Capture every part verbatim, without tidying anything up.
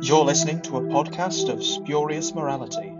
You're listening to a podcast of Spurious Morality.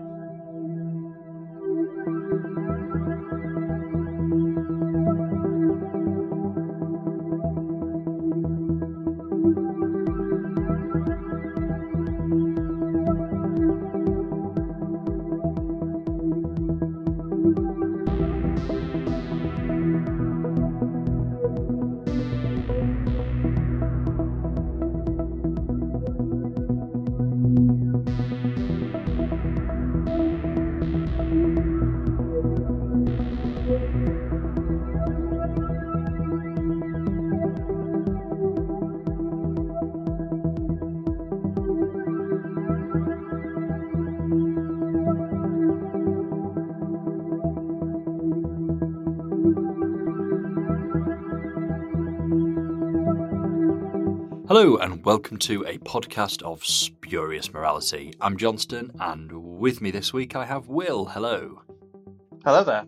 Hello and welcome to a podcast of Spurious Morality. I'm Johnston, and with me this week I have Will. Hello. Hello there.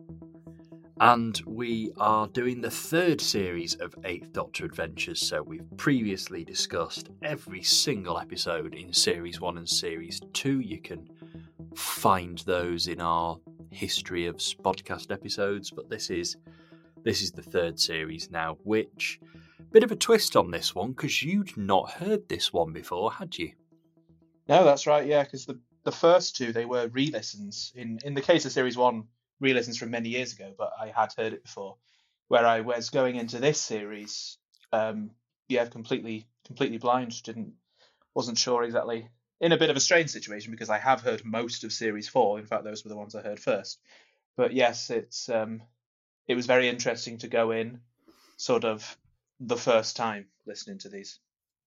And we are doing the third series of Eighth Doctor Adventures, so we've previously discussed every single episode in Series one and Series two. You can find those in our history of podcast episodes, but this is this is the third series now, which... Bit of a twist on this one, because you'd not heard this one before, had you? No, that's right, yeah, because the, the first two, they were re-listens. In in the case of Series one, re-listens from many years ago, but I had heard it before. Where I was going into this series, um, yeah, completely completely blind, didn't wasn't sure exactly. In a bit of a strange situation, because I have heard most of Series four. In fact, those were the ones I heard first. But yes, it's um, it was very interesting to go in, sort of, the first time listening to these.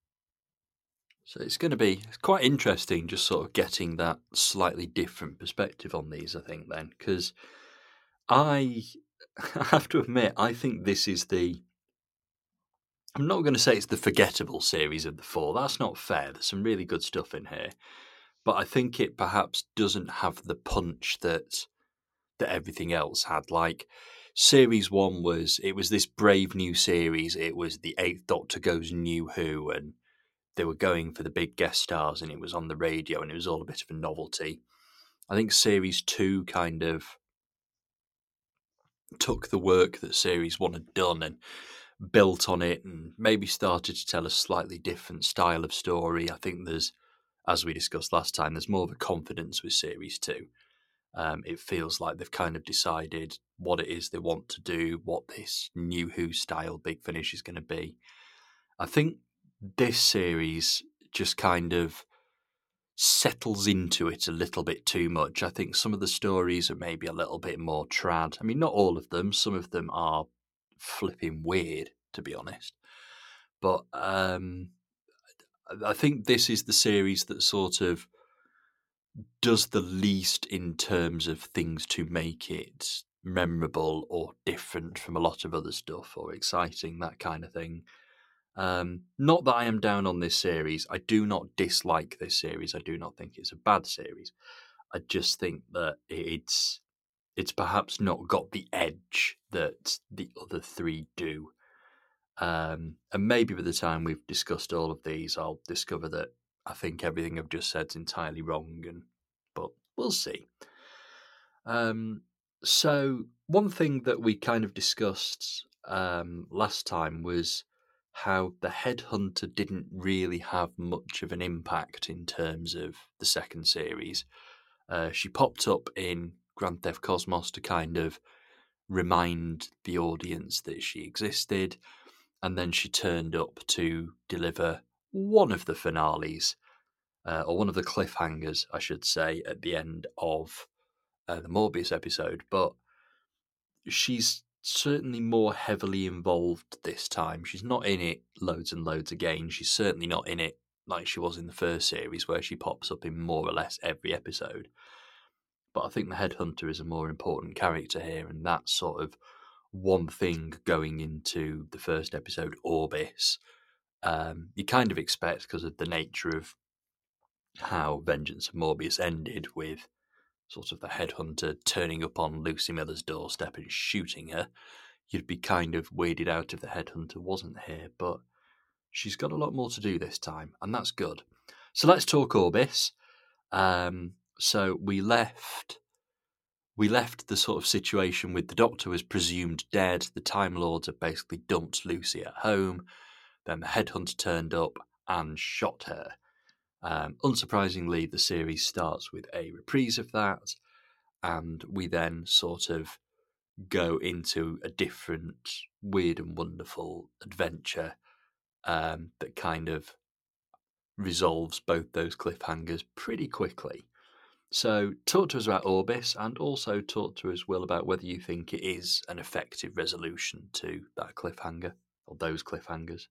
So it's going to be quite interesting just sort of getting that slightly different perspective on these, I think, then, because I have to admit, I think this is the... I'm not going to say it's the forgettable series of the four. That's not fair. There's some really good stuff in here. But I think it perhaps doesn't have the punch that that everything else had. Like, Series one was, it was this brave new series. It was the Eighth Doctor goes New Who, and they were going for the big guest stars, and it was on the radio, and it was all a bit of a novelty. I think Series two kind of took the work that Series one had done and built on it, and maybe started to tell a slightly different style of story. I think there's, as we discussed last time, there's more of a confidence with Series two. Um, it feels like they've kind of decided what it is they want to do, what this New Who style Big Finish is going to be. I think this series just kind of settles into it a little bit too much. I think some of the stories are maybe a little bit more trad. I mean, not all of them. Some of them are flipping weird, to be honest. But um, I think this is the series that sort of does the least in terms of things to make it memorable or different from a lot of other stuff or exciting, that kind of thing. Um, not that I am down on this series. I do not dislike this series. I do not think it's a bad series. I just think that it's it's perhaps not got the edge that the other three do. Um, and maybe by the time we've discussed all of these, I'll discover that I think everything I've just said is entirely wrong, and but we'll see. Um, so one thing that we kind of discussed um, last time was how the Headhunter didn't really have much of an impact in terms of the second series. Uh, she popped up in Grand Theft Cosmos to kind of remind the audience that she existed, and then she turned up to deliver one of the finales, uh, or one of the cliffhangers, I should say, at the end of uh, the Morbius episode. But she's certainly more heavily involved this time. She's not in it loads and loads again. She's certainly not in it like she was in the first series, where she pops up in more or less every episode. But I think the Headhunter is a more important character here, and that's sort of one thing going into the first episode, Orbis. Um, you kind of expect, because of the nature of how Vengeance of Morbius ended, with sort of the Headhunter turning up on Lucy Miller's doorstep and shooting her, you'd be kind of weirded out if the Headhunter wasn't here. But she's got a lot more to do this time, and that's good. So let's talk Orbis. Um, so we left we left the sort of situation with the Doctor was presumed dead. The Time Lords had basically dumped Lucy at home. Then the Headhunter turned up and shot her. Um, unsurprisingly, the series starts with a reprise of that, and we then sort of go into a different weird and wonderful adventure um, that kind of resolves both those cliffhangers pretty quickly. So talk to us about Orbis, and also talk to us, Will, about whether you think it is an effective resolution to that cliffhanger, or those cliffhangers.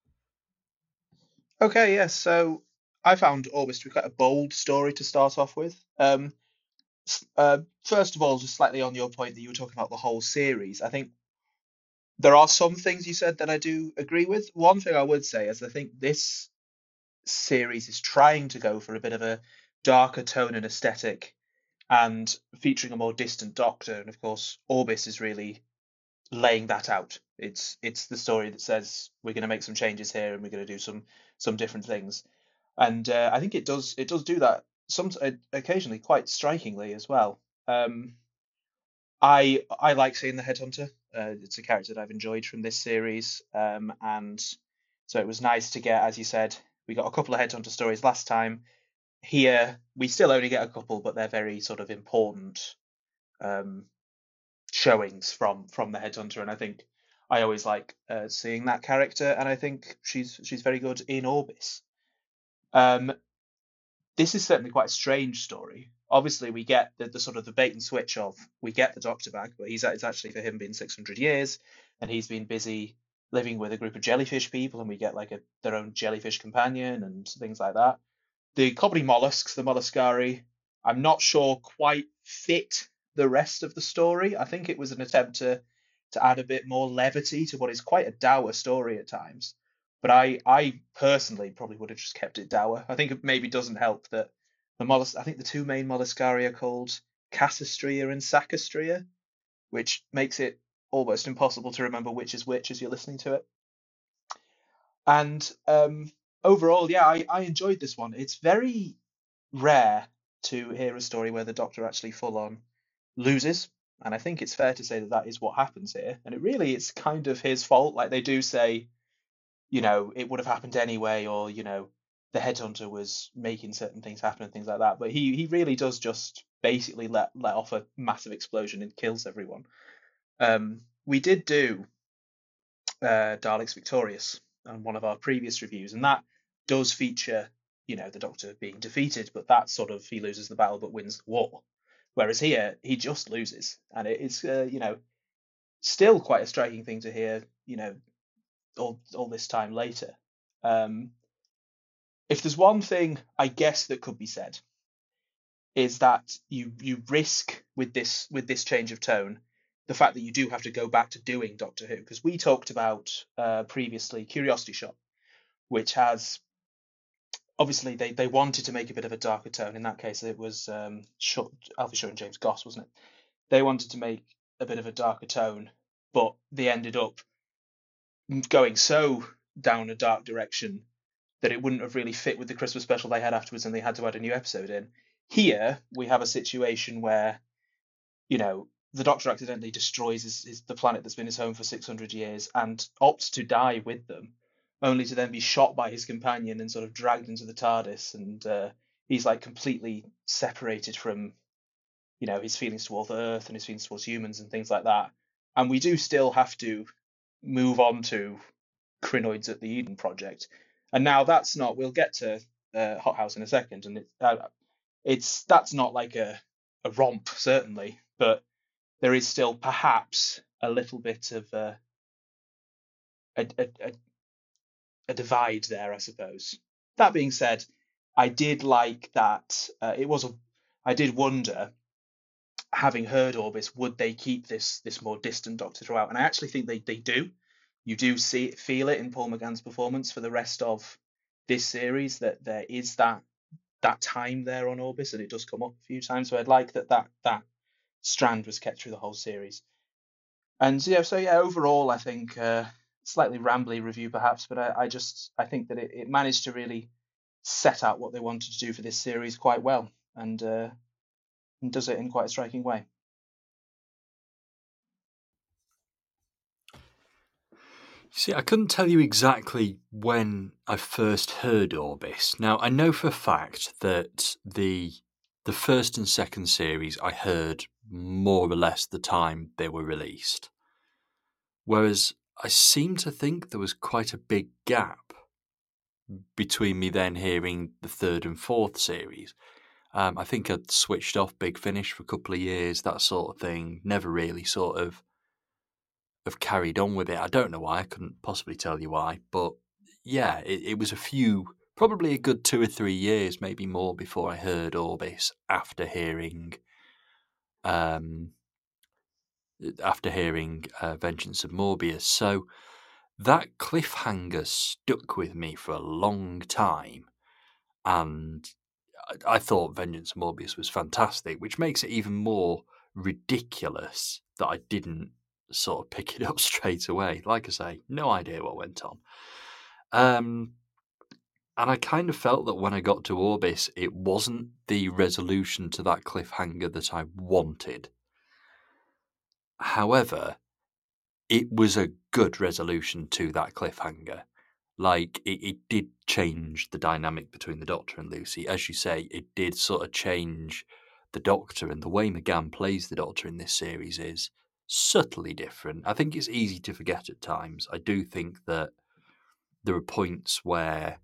Okay, yes. So I found Orbis to be quite a bold story to start off with. Um, s- uh, first of all, just slightly on your point that you were talking about the whole series, I think there are some things you said that I do agree with. One thing I would say is I think this series is trying to go for a bit of a darker tone and aesthetic and featuring a more distant Doctor. And of course, Orbis is really laying that out. It's it's the story that says we're going to make some changes here and we're going to do some some different things. And uh, I think it does it does do that some uh, occasionally quite strikingly as well. Um, I I like seeing the Headhunter. Uh, it's a character that I've enjoyed from this series, um, and so it was nice to get, as you said, we got a couple of Headhunter stories last time. Here we still only get a couple, but they're very sort of important um, showings from from the Headhunter, and I think I always like uh, seeing that character, and I think she's she's very good in Orbis. Um, this is certainly quite a strange story. Obviously, we get the, the sort of the bait and switch of we get the Doctor back, but he's it's actually for him been six hundred years, and he's been busy living with a group of jellyfish people, and we get like a their own jellyfish companion and things like that. The comedy mollusks, the molluscari, I'm not sure quite fit the rest of the story. I think it was an attempt to to add a bit more levity to what is quite a dour story at times. But I I personally probably would have just kept it dour. I think it maybe doesn't help that the mollusk I think the two main molluscari are called Cassistria and Sacastria, which makes it almost impossible to remember which is which as you're listening to it. And um, overall, yeah, I, I enjoyed this one. It's very rare to hear a story where the Doctor actually full on loses, and I think it's fair to say that that is what happens here. And it really it's kind of his fault. Like they do say, you know, it would have happened anyway, or you know, the Headhunter was making certain things happen and things like that. But he he really does just basically let let off a massive explosion and kills everyone. Um, we did do uh, Daleks Victorious on one of our previous reviews, and that does feature, you know, the Doctor being defeated, but that sort of he loses the battle but wins the war. Whereas here he just loses, and it is, uh, you know, still quite a striking thing to hear, you know, all all this time later. Um, if there's one thing I guess that could be said is that you you risk with this with this change of tone the fact that you do have to go back to doing Doctor Who, because we talked about uh, previously Curiosity Shop, which has obviously they they wanted to make a bit of a darker tone. In that case, it was um, Shaw, Alfie Shaw and James Goss, wasn't it? They wanted to make a bit of a darker tone, but they ended up going so down a dark direction that it wouldn't have really fit with the Christmas special they had afterwards, and they had to add a new episode in. Here we have a situation where, you know, the Doctor accidentally destroys his, his, the planet that's been his home for six hundred years and opts to die with them, only to then be shot by his companion and sort of dragged into the TARDIS. And uh, he's like completely separated from, you know, his feelings towards Earth and his feelings towards humans and things like that. And we do still have to move on to Crinoids at the Eden Project. And now that's not, we'll get to uh, Hothouse in a second, and it, uh, it's that's not like a, a romp, certainly, but there is still perhaps a little bit of a, a, a, a divide there, I suppose. That being said, I did like that. Uh, it was a, I did wonder, having heard Orbis, would they keep this this more distant Doctor throughout? And I actually think they they do. You do see it, feel it in Paul McGann's performance for the rest of this series that there is that that time there on Orbis, and it does come up a few times. So I'd like that that that strand was kept through the whole series. And yeah, so yeah, overall, I think uh, slightly rambly review perhaps, but I, I just I think that it, it managed to really set out what they wanted to do for this series quite well, and, uh, and does it in quite a striking way. See, I couldn't tell you exactly when I first heard Orbis. Now, I know for a fact that the the first and second series I heard more or less the time they were released. Whereas I seem to think there was quite a big gap between me then hearing the third and fourth series. Um, I think I'd switched off Big Finish for a couple of years, that sort of thing. Never really sort of have carried on with it. I don't know why. I couldn't possibly tell you why. But yeah, it, it was a few, probably a good two or three years, maybe more, before I heard Orbis after hearing um, after hearing uh, Vengeance of Morbius. So that cliffhanger stuck with me for a long time. And I, I thought Vengeance of Morbius was fantastic, which makes it even more ridiculous that I didn't sort of pick it up straight away. Like I say, no idea what went on. Um, and I kind of felt that when I got to Orbis, it wasn't the resolution to that cliffhanger that I wanted. However, it was a good resolution to that cliffhanger. Like, it, it did change the dynamic between the Doctor and Lucy. As you say, it did sort of change the Doctor, and the way McGann plays the Doctor in this series is subtly different. I think it's easy to forget at times. I do think that there are points where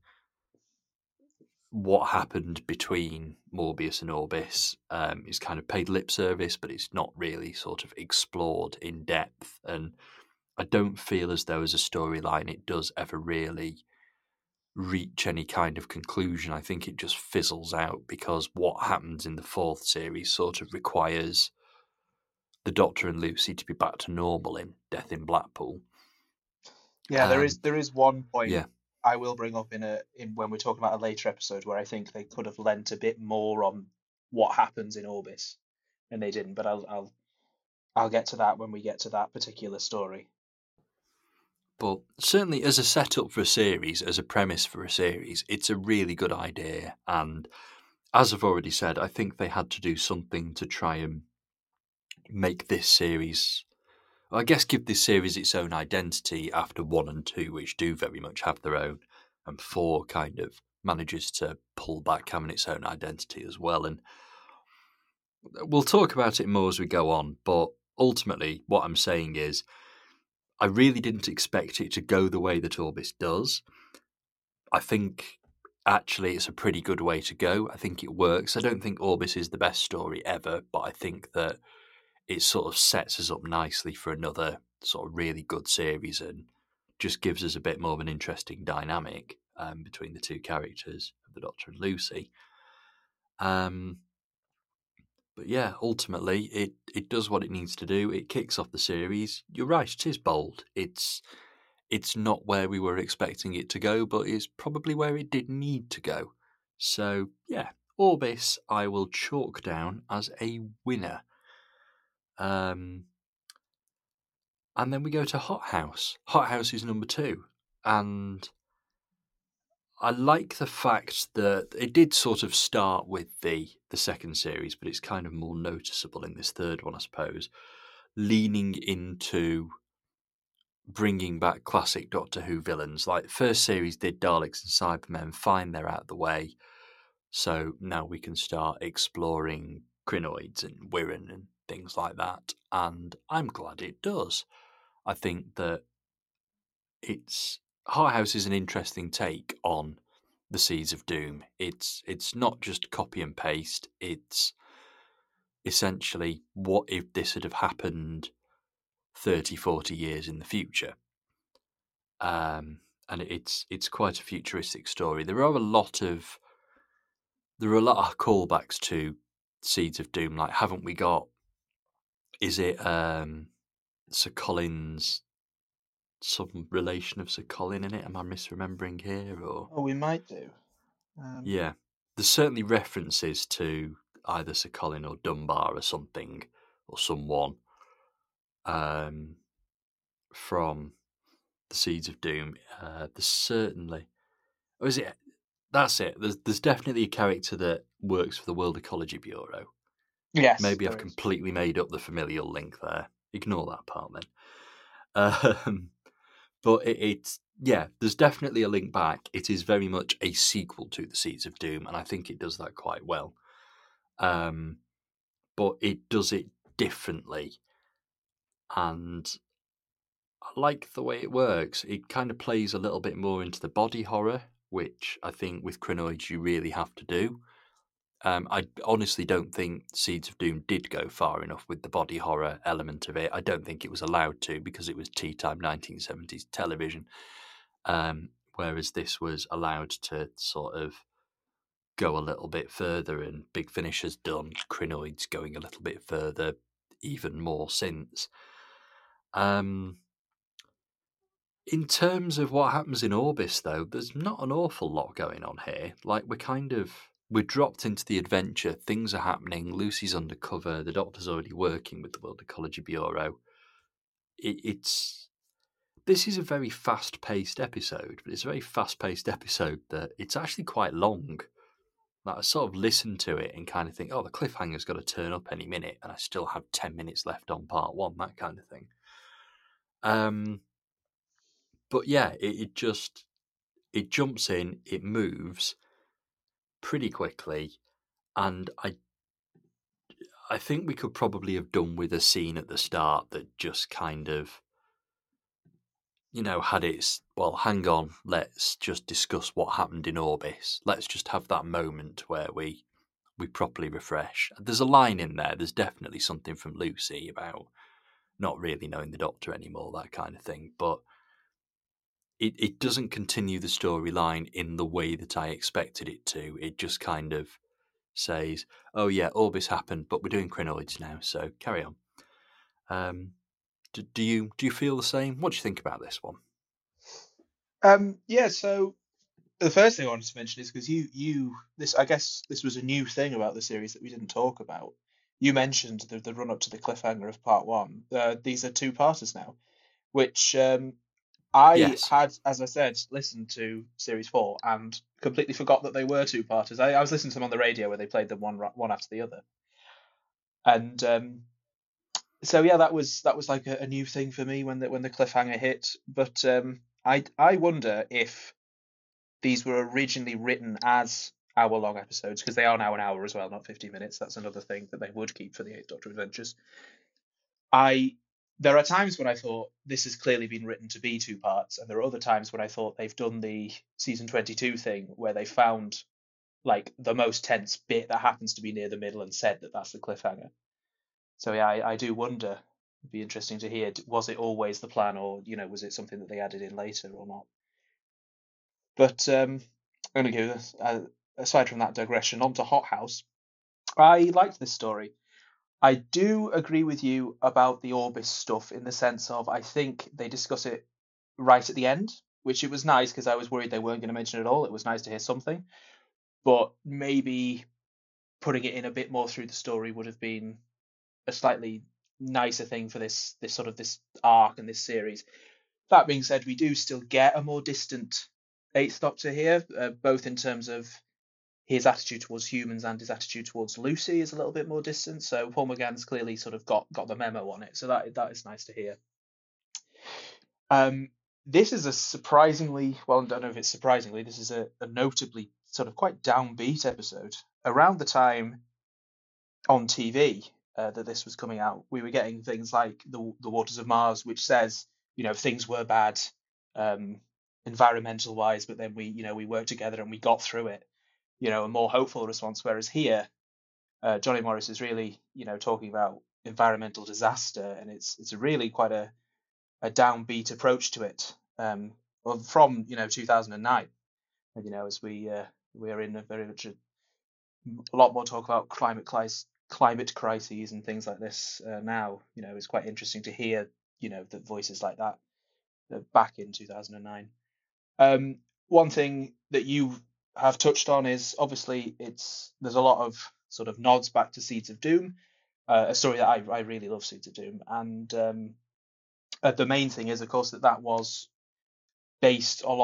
what happened between Morbius and Orbis um, is kind of paid lip service, but it's not really sort of explored in depth. And I don't feel as though as a storyline it does ever really reach any kind of conclusion. I think it just fizzles out because what happens in the fourth series sort of requires the Doctor and Lucy to be back to normal in Death in Blackpool. Yeah, there is Um, there is one point yeah. I will bring up in a in when we're talking about a later episode where I think they could have lent a bit more on what happens in Orbis, and they didn't. But I'll I'll I'll get to that when we get to that particular story. But certainly as a setup for a series, as a premise for a series, it's a really good idea. And as I've already said, I think they had to do something to try and make this series, I guess give this series its own identity after one and two, which do very much have their own, and four kind of manages to pull back having its own identity as well. And we'll talk about it more as we go on, but ultimately what I'm saying is I really didn't expect it to go the way that Orbis does. I think actually it's a pretty good way to go. I think it works. I don't think Orbis is the best story ever, but I think that it sort of sets us up nicely for another sort of really good series and just gives us a bit more of an interesting dynamic um, between the two characters of the Doctor and Lucy. Um, but yeah, ultimately, it, it does what it needs to do. It kicks off the series. You're right, it is bold. It's it's not where we were expecting it to go, but it's probably where it did need to go. So yeah, Orbis I will chalk down as a winner. Um, and then we go to Hot House. Hot House is number two, and I like the fact that it did sort of start with the the second series, but it's kind of more noticeable in this third one, I suppose, leaning into bringing back classic Doctor Who villains. Like first series did Daleks and Cybermen, fine, they're out of the way. So now we can start exploring Crinoids and Wirren and things like that. And I'm glad it does. I think that it's Hot House is an interesting take on the Seeds of Doom. It's it's not just copy and paste. It's essentially what if this had have happened thirty, forty years in the future. Um, and it's it's quite a futuristic story. There are a lot of there are a lot of callbacks to Seeds of Doom. Like, haven't we got? Is it um, Sir Colin's some relation of Sir Colin in it? Am I misremembering here? Or Oh, we might do. Um, yeah, there's certainly references to either Sir Colin or Dunbar or something or someone um, from the Seeds of Doom. Uh, there's certainly, or is it That's it. There's there's definitely a character that works for the World Ecology Bureau. Yes, Maybe I've there is. completely made up the familial link there. Ignore that part then. Um, but it, it's yeah, there's definitely a link back. It is very much a sequel to the Seeds of Doom, and I think it does that quite well. Um, but it does it differently, and I like the way it works. It kind of plays a little bit more into the body horror, which I think with Crinoids you really have to do. Um, I honestly don't think Seeds of Doom did go far enough with the body horror element of it. I don't think it was allowed to because it was tea time nineteen seventies television, um, whereas this was allowed to sort of go a little bit further, and Big Finish has done Crinoids going a little bit further even more since. Um, in terms of what happens in Orbis, though, there's not an awful lot going on here. Like, we're kind of... We're dropped into the adventure, things are happening, Lucy's undercover, the Doctor's already working with the World Ecology Bureau. It, it's... This is a very fast-paced episode, but it's a very fast-paced episode that it's actually quite long. Like, I sort of listen to it and kind of think, oh, the cliffhanger's got to turn up any minute, and I still have ten minutes left on part one, that kind of thing. Um... But yeah, it, it just, it jumps in, it moves pretty quickly, and I I think we could probably have done with a scene at the start that just kind of, you know, had its, well, hang on, let's just discuss what happened in Orbis. Let's just have that moment where we we properly refresh. There's a line in there, there's definitely something from Lucy about not really knowing the Doctor anymore, that kind of thing, but It, it doesn't continue the storyline in the way that I expected it to. It just kind of says, oh yeah, Orbis happened, but we're doing Crinoids now, so carry on. Um, do, do you do you feel the same? What do you think about this one? Um, yeah, so the first thing I wanted to mention is because you you this I guess this was a new thing about the series that we didn't talk about. You mentioned the, the run up to the cliffhanger of part one. Uh, these are two parters now, which um, I Yes. had, as I said, listened to series four and completely forgot that they were two parters. I, I was listening to them on the radio where they played them one one after the other, and um, so yeah, that was that was like a, a new thing for me when the when the cliffhanger hit. But um, I I wonder if these were originally written as hour long episodes, because they are now an hour as well, not fifty minutes. That's another thing that they would keep for the Eighth Doctor Adventures. I There are times when I thought this has clearly been written to be two parts, and there are other times when I thought they've done the season twenty-two thing where they found like the most tense bit that happens to be near the middle and said that that's the cliffhanger. So yeah, I, I do wonder. It'd be interesting to hear. Was it always the plan, or you know, was it something that they added in later or not? But um, I'm going to go uh, aside from that digression on to Hot House. I liked this story. I do agree with you about the Orbis stuff in the sense of I think they discuss it right at the end, which it was nice because I was worried they weren't going to mention it at all. It was nice to hear something, but maybe putting it in a bit more through the story would have been a slightly nicer thing for this this sort of this arc and this series. That being said, we do still get a more distant Eighth Doctor here, uh, both in terms of his attitude towards humans and his attitude towards Lucy is a little bit more distant. So Paul McGann's clearly sort of got got the memo on it. So that that is nice to hear. Um, this is a surprisingly, well, I don't know if it's surprisingly, this is a, a notably sort of quite downbeat episode. Around the time on T V uh, that this was coming out, we were getting things like the the Waters of Mars, which says, you know, things were bad, um, environmental wise, but then we, you know, we worked together and we got through it. You know, a more hopeful response. Whereas here, uh, Johnny Morris is really, you know, talking about environmental disaster, and it's it's a really quite a a downbeat approach to it. Um, well, from you know two thousand nine, and you know, as we uh, we are in a very much a, a lot more talk about climate crisis, climate crises and things like this uh, now. You know, it's quite interesting to hear, you know, the voices like that uh, back in two thousand nine. Um, one thing that you have touched on is obviously it's there's a lot of sort of nods back to Seeds of Doom, uh, a story that I, I really love, Seeds of Doom, and um, uh, the main thing is, of course, that that was based a lot.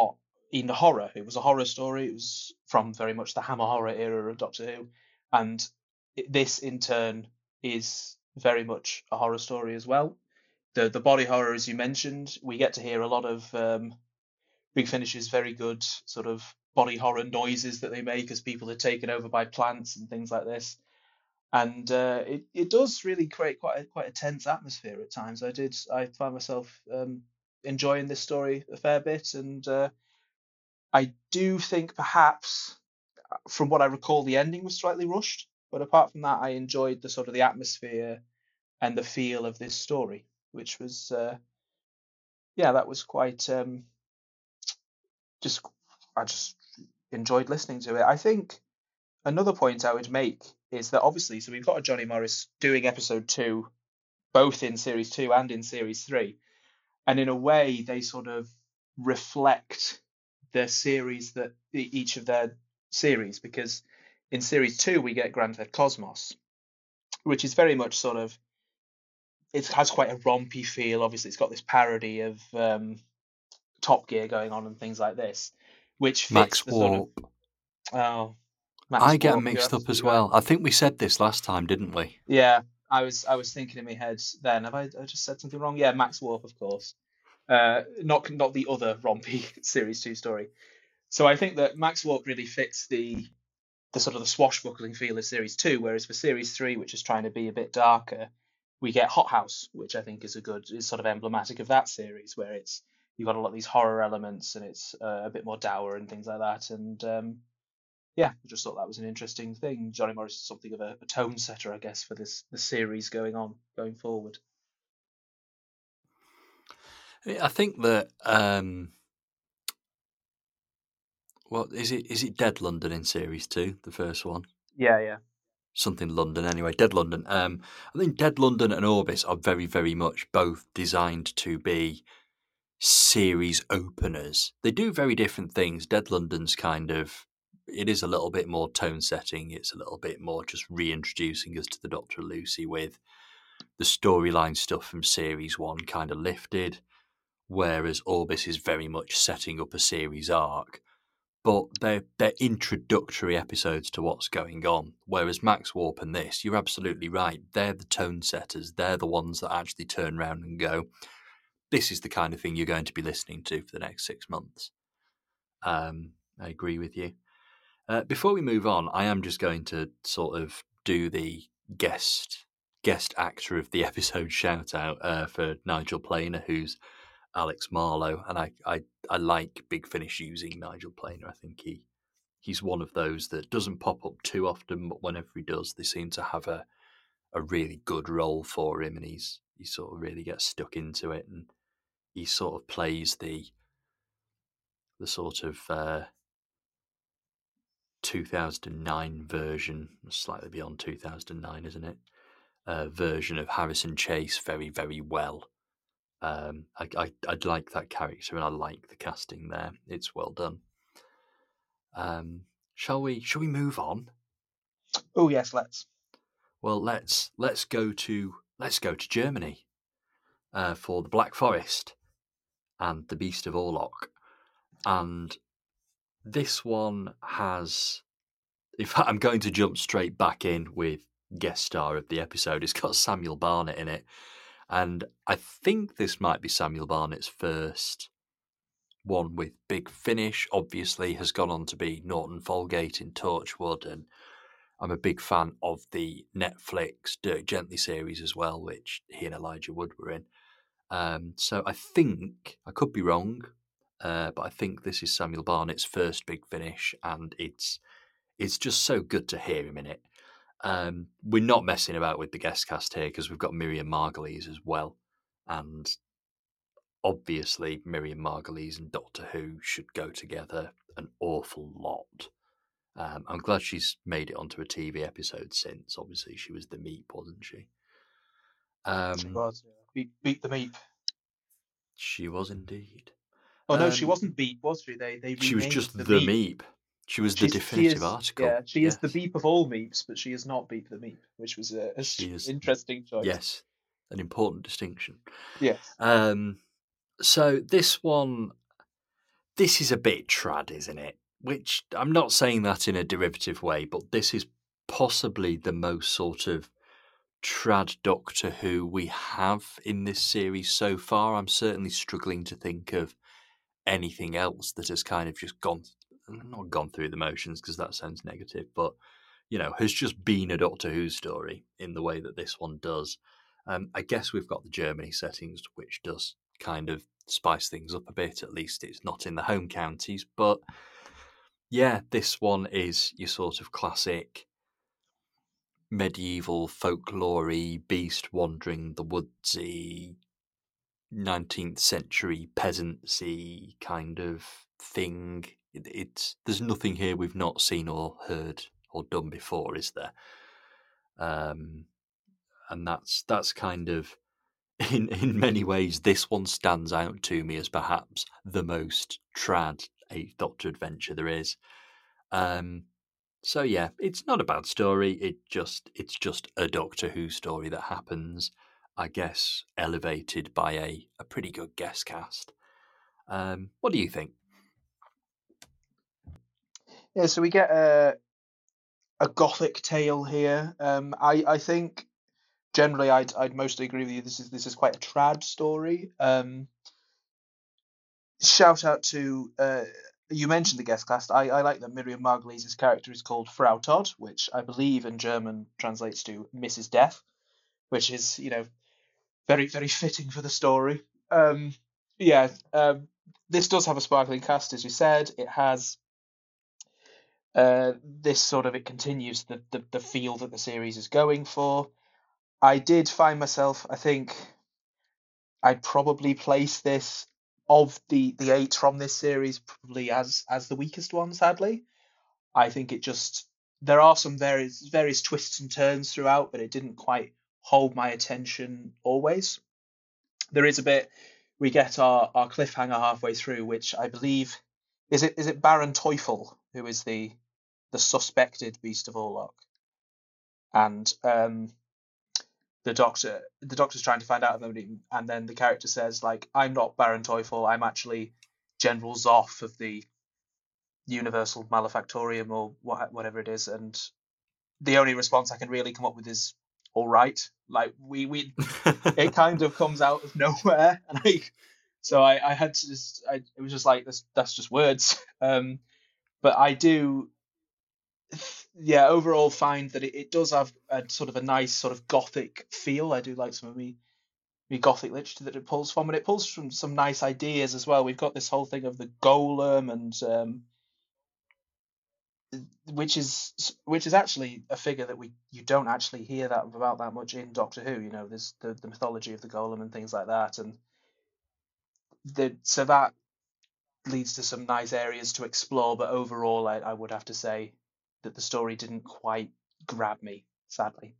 in horror. It was a horror story. It was from very much the Hammer horror era of Doctor Who, and it, this in turn is very much a horror story as well. The the body horror, as you mentioned, we get to hear a lot of um, Big Finish's very good sort of body horror noises that they make as people are taken over by plants and things like this. And uh, it it does really create quite a, quite a tense atmosphere at times. I did I find myself um, enjoying this story a fair bit, and uh, I do think perhaps, from what I recall, the ending was slightly rushed. But apart from that, I enjoyed the sort of the atmosphere and the feel of this story, which was uh, yeah, that was quite um, just I just enjoyed listening to it. I think another point I would make is that obviously, so we've got a Johnny Morris doing episode two, both in series two and in series three, and in a way they sort of reflect the series that each of their series, because in series two we get Grand Theft Cosmos, which is very much sort of, it has quite a rompy feel. Obviously, it's got this parody of um, Top Gear going on and things like this, which fits Max the sort of Warp. oh, Max I get 'em Warp. You're mixed up as absolutely right. well. I think we said this last time, didn't we? Yeah, I was I was thinking in my head then. Have I, I just said something wrong? Yeah, Max Warp, of course. Uh, not not the other rompy series two story. So I think that Max Warp really fits the the sort of the swashbuckling feel of series two, whereas for series three, which is trying to be a bit darker, we get Hot House, which I think is a good is sort of emblematic of that series, where it's you've got a lot of these horror elements and it's uh, a bit more dour and things like that. And um, yeah, I just thought that was an interesting thing. Johnny Morris is something of a, a tone setter, I guess, for this the series going on going forward. I think that um, what is it? Is it Dead London in series two, the first one? Yeah, yeah. Something London anyway. Dead London. Um, I think Dead London and Orbis are very, very much both designed to be series openers. They do very different things. Dead London's kind of, it is a little bit more tone setting. It's a little bit more just reintroducing us to the Doctor Lucy with the storyline stuff from series one kind of lifted, whereas Orbis is very much setting up a series arc. But they're, they're introductory episodes to what's going on. Whereas Max Warp and this, you're absolutely right. They're the tone setters. They're the ones that actually turn around and go, this is the kind of thing you're going to be listening to for the next six months. Um, I agree with you. Uh, before we move on, I am just going to sort of do the guest guest actor of the episode shout out uh, for Nigel Planer, who's Alex Marlowe, and I, I, I like Big Finish using Nigel Planer. I think he he's one of those that doesn't pop up too often, but whenever he does, they seem to have a a really good role for him, and he's he sort of really gets stuck into it, and he sort of plays the the sort of uh, two thousand nine version, slightly beyond two thousand nine, isn't it? Uh, version of Harrison Chase very, very well. Um, I, I, I'd like that character, and I like the casting there. It's well done. Um, shall we? Shall we move on? Oh yes, let's. Well, let's let's go to let's go to Germany uh, for the Black Forest and the Beast of Orlok, and this one has. In fact, I'm going to jump straight back in with guest star of the episode. It's got Samuel Barnett in it, and I think this might be Samuel Barnett's first one with Big Finish. Obviously, has gone on to be Norton Folgate in Torchwood, and I'm a big fan of the Netflix Dirk Gently series as well, which he and Elijah Wood were in. Um, so I think, I could be wrong, uh, but I think this is Samuel Barnett's first Big Finish, and it's it's just so good to hear him in it. Um, we're not messing about with the guest cast here because we've got Miriam Margolyes as well, and obviously Miriam Margolyes and Doctor Who should go together an awful lot. Um, I'm glad she's made it onto a T V episode since. Obviously, she was the Meep, wasn't she? Um, She was. Yeah. Beat, beat the Meep. She was indeed. Oh no, Um, she wasn't Beep, was she? They they she was renamed just the the Meep. Meep. She was the She's, she definitive is, article. yeah, she yes. is the Beep of all Meeps, but she is not Beep the Meep, which was a, a She is, interesting choice. Yes, an important distinction. Yes. Um, so this one, this is a bit trad, isn't it? Which I'm not saying that in a derivative way, but this is possibly the most sort of trad Doctor Who we have in this series so far. I'm certainly struggling to think of anything else that has kind of just gone, not gone through the motions because that sounds negative, but, you know, has just been a Doctor Who story in the way that this one does. Um, I guess we've got the Germany settings, which does kind of spice things up a bit. At least it's not in the home counties. But yeah, this one is your sort of classic medieval folklore-y beast wandering the woodsy nineteenth century peasancy kind of thing. It, it's there's nothing here we've not seen or heard or done before, is there? Um, and that's that's kind of in in many ways this one stands out to me as perhaps the most trad Eighth Doctor adventure there is. Um, so yeah, it's not a bad story. It just it's just a Doctor Who story that happens, I guess, elevated by a, a pretty good guest cast. Um, what do you think? Yeah, so we get a a gothic tale here. Um, I I think generally I'd I'd mostly agree with you. This is this is quite a trad story. Um, shout out to uh, you mentioned the guest cast. I, I like that Miriam Margolyes' character is called Frau Todd, which I believe in German translates to Missus Death, which is, you know, very very fitting for the story. Um, yeah, um, this does have a sparkling cast, as you said. It has uh, this sort of it continues the, the the feel that the series is going for. I did find myself, I think, I'd probably place this of the the eight from this series probably as as the weakest one. Sadly, I think it just there are some various various twists and turns throughout, but it didn't quite hold my attention always. There is a bit we get our our cliffhanger halfway through, which I believe is it is it Baron Teufel who is the the suspected Beast of Orlok, and um the doctor the doctor's trying to find out about him, and then the character says, like, I'm not Baron Teufel, I'm actually General Zoff of the Universal Malefactorium, or what, whatever it is. And the only response I can really come up with is all right. Like, we we it kind of comes out of nowhere, and I so I I had to just I it was just like this that's just words. Um but I do, yeah, overall find that it, it does have a sort of a nice sort of gothic feel. I do like some of me the gothic literature that it pulls from, and it pulls from some nice ideas as well. We've got this whole thing of the golem, and um, which is which is actually a figure that we you don't actually hear that about that much in Doctor Who. You know, there's the, the mythology of the golem and things like that, and the so that leads to some nice areas to explore. But overall, I, I would have to say that the story didn't quite grab me, sadly.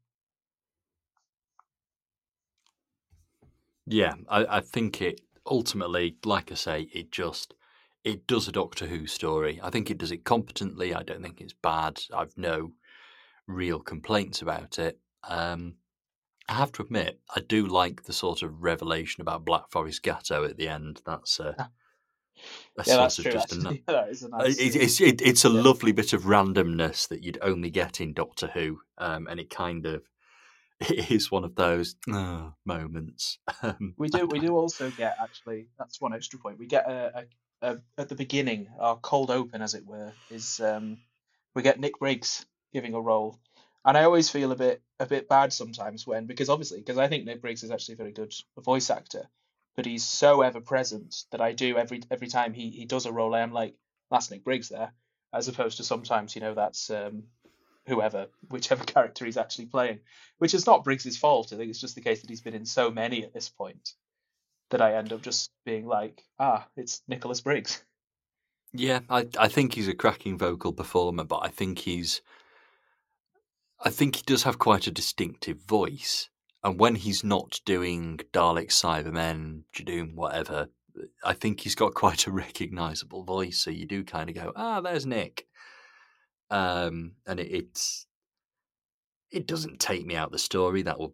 Yeah, I, I think it ultimately, like I say, it just it does a Doctor Who story. I think it does it competently. I don't think it's bad. I've no real complaints about it. Um, I have to admit, I do like the sort of revelation about Black Forest Gatto at the end. That's a, a Yeah, sort that's of true. just a Actually, that is a nice. it, it's it, it's a Yeah. lovely bit of randomness that you'd only get in Doctor Who, um, and it kind of it is one of those uh, moments. Um, We do. We do also get, actually. That's one extra point. We get a, a, a at the beginning, our cold open, as it were, is um, we get Nick Briggs giving a role, and I always feel a bit a bit bad sometimes when, because obviously because I think Nick Briggs is actually a very good voice actor, but he's so ever present that I do every every time he he does a role, I am like, that's Nick Briggs there, as opposed to sometimes, you know, that's um whoever, whichever character he's actually playing, which is not Briggs's fault. I think it's just the case that he's been in so many at this point that I end up just being like, ah, it's Nicholas Briggs. yeah, I I think he's a cracking vocal performer, but I think he's I think he does have quite a distinctive voice. And when he's not doing Dalek, Cybermen, Jadoom, whatever, I think he's got quite a recognisable voice. So you do kind of go, ah, there's Nick. Um, and it, it's it doesn't take me out the story. That would be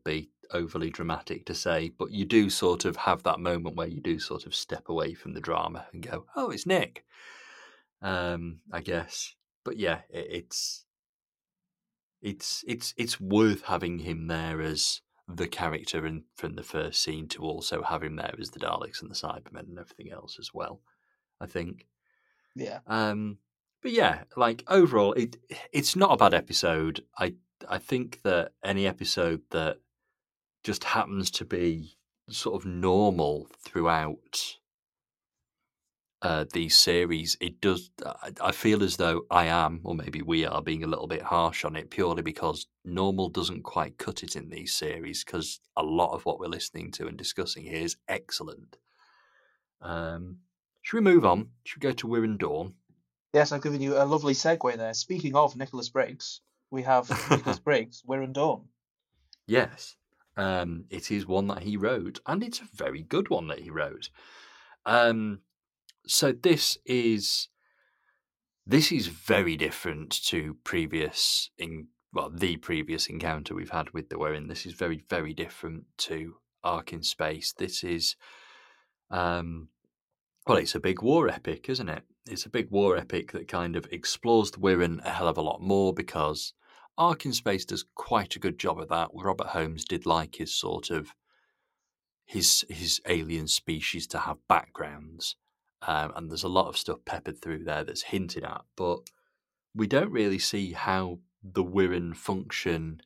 overly dramatic to say, but you do sort of have that moment where you do sort of step away from the drama and go, "Oh, it's Nick." Um, I guess, but yeah, it, it's it's it's it's worth having him there as the character and from the first scene to also have him there as the Daleks and the Cybermen and everything else as well. I think. Yeah. Um, but yeah, like overall, it it's not a bad episode. I I think that any episode that just happens to be sort of normal throughout uh, these series, it does. I, I feel as though I am, or maybe we are, being a little bit harsh on it purely because normal doesn't quite cut it in these series. Because a lot of what we're listening to and discussing here is excellent. Um, should we move on? Should we go to Wirren Dawn? Yes, I've given you a lovely segue there. Speaking of Nicholas Briggs, we have Nicholas Briggs, Wirren Dawn. Yes, um, it is one that he wrote, and it's a very good one that he wrote. Um, so this is this is very different to previous in well the previous encounter we've had with the Wirren. This is very very different to Ark in Space. This is um, well, it's a big war epic, isn't it? It's a big war epic that kind of explores the Wirren a hell of a lot more because Ark in Space does quite a good job of that. Robert Holmes did like his sort of his his alien species to have backgrounds, um, and there's a lot of stuff peppered through there that's hinted at, but we don't really see how the Wirren function,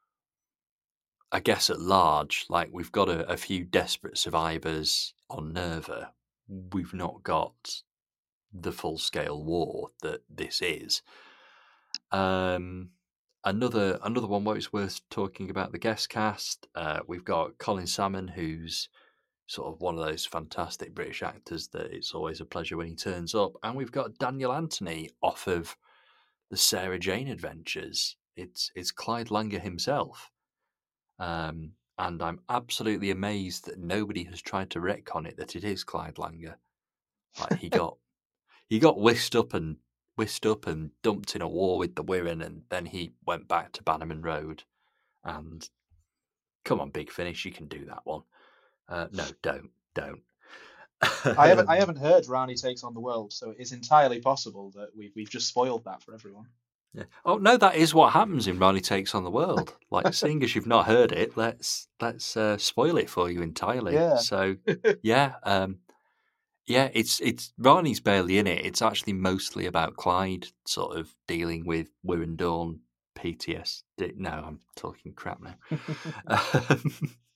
I guess, at large. Like, we've got a, a few desperate survivors on Nerva. We've not got the full-scale war that this is. Um, another another one where it's worth talking about the guest cast. Uh, we've got Colin Salmon, who's sort of one of those fantastic British actors that it's always a pleasure when he turns up. And we've got Daniel Anthony off of the Sarah Jane Adventures. It's it's Clyde Langer himself. Um, and I'm absolutely amazed that nobody has tried to retcon it that it is Clyde Langer. Like, he got he got whisked up and whisked up and dumped in a war with the Wirren, and then he went back to Bannerman Road. And come on, Big Finish, you can do that one. Uh, no, don't, don't. I haven't I haven't heard Rani Takes on the World, so it is entirely possible that we've we've just spoiled that for everyone. Yeah. Oh no, that is what happens in Rani Takes on the World. Like, seeing as you've not heard it, let's let's uh, spoil it for you entirely. Yeah. So yeah, um, yeah, it's it's Rani's barely in it. It's actually mostly about Clyde sort of dealing with Wirren Dawn P T S D. No, I'm talking crap now. um,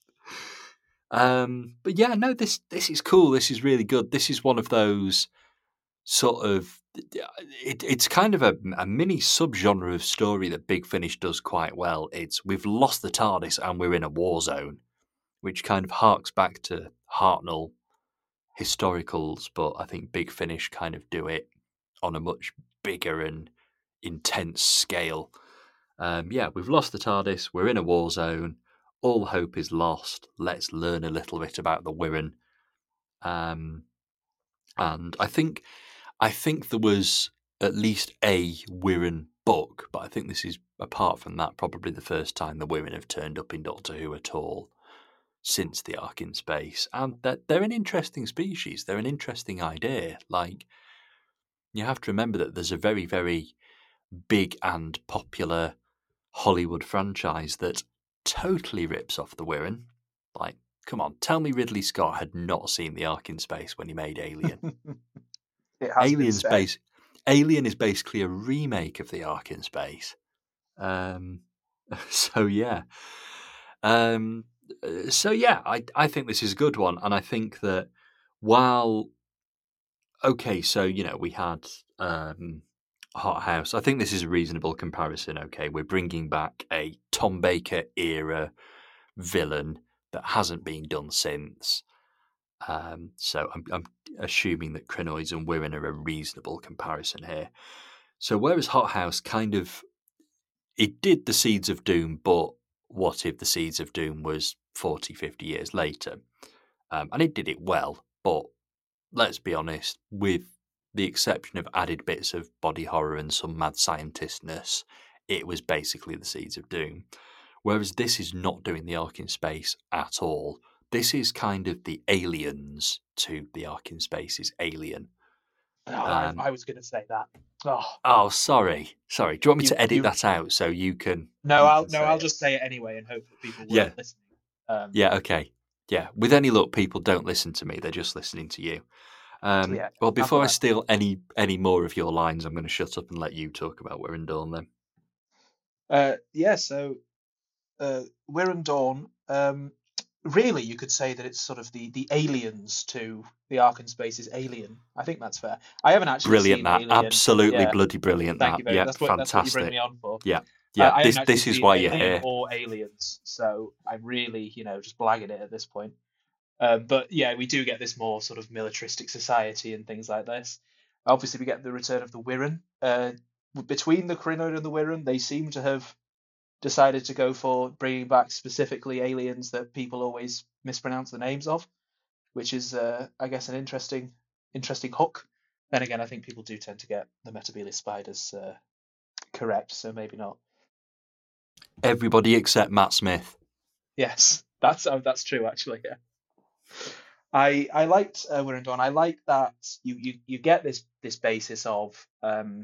um, but yeah, no, this this is cool. This is really good. This is one of those sort of it, it's kind of a, a mini subgenre of story that Big Finish does quite well. It's we've lost the TARDIS and we're in a war zone, which kind of harks back to Hartnell historicals, but I think Big Finish kind of do it on a much bigger and intense scale. Um, yeah, we've lost the TARDIS, we're in a war zone, all hope is lost. Let's learn a little bit about the Wirren. Um, and I think I think there was at least a Wirren book, but I think this is, apart from that, probably the first time the Wirren have turned up in Doctor Who at all since the Ark in Space. And they're, they're an interesting species. They're an interesting idea. Like, you have to remember that there's a very, very big and popular Hollywood franchise that totally rips off the Wirren. Like, come on, tell me Ridley Scott had not seen the Ark in Space when he made Alien. It has Alien been said. Space. Alien is basically a remake of the Ark in Space. Um, so yeah, um, so yeah, I I think this is a good one, and I think that while okay, so you know we had um, Hot House. I think this is a reasonable comparison. Okay, we're bringing back a Tom Baker era villain that hasn't been done since. Um, so I'm, I'm assuming that Crinoids and Wirren are a reasonable comparison here. So whereas Hot House kind of, it did the Seeds of Doom, but what if the Seeds of Doom was forty, fifty years later? Um, and it did it well, but let's be honest, with the exception of added bits of body horror and some mad scientistness, it was basically the Seeds of Doom. Whereas this is not doing the arc in space at all. This is kind of the aliens to the arc in space's Alien. Oh, I, I was going to say that. Oh, oh, sorry, sorry. Do you want me You- to edit you- that out so you can? no, you I'll can no, say I'll it? just say it anyway and hope that people will Yeah. listen. Um, Yeah, okay. Yeah, with any luck, people don't listen to me. They're just listening to you. Um, Yeah, well, before I after that. steal any any more of your lines, I'm going to shut up and let you talk about Wirrn Dawn then. Uh, yeah, so uh, Wirrn Dawn, um, really, you could say that it's sort of the the aliens to the Ark in Space's Alien. I think that's fair. I haven't actually Brilliant, seen that. Alien. Absolutely Yeah, bloody brilliant, thank that. you very Yeah, much. That's what that's what you bring fantastic. me on for. Yeah, Uh, yeah. I this haven't actually this is seen why you're Alien here. or Aliens, so I'm really, you know, just blagging it at this point. Um, but yeah, we do get this more sort of militaristic society and things like this. Obviously, we get the return of the Wirrn. Uh, between the Krynoid and the Wirrn, they seem to have decided to go for bringing back specifically aliens that people always mispronounce the names of, which is, uh, I guess, an interesting, interesting hook. Then again, I think people do tend to get the Metebelis spiders uh, correct, so maybe not. Everybody except Matt Smith. Yes, that's uh, that's true actually. Yeah. I I liked uh, Wirrn Dawn. I like that you, you you get this this basis of um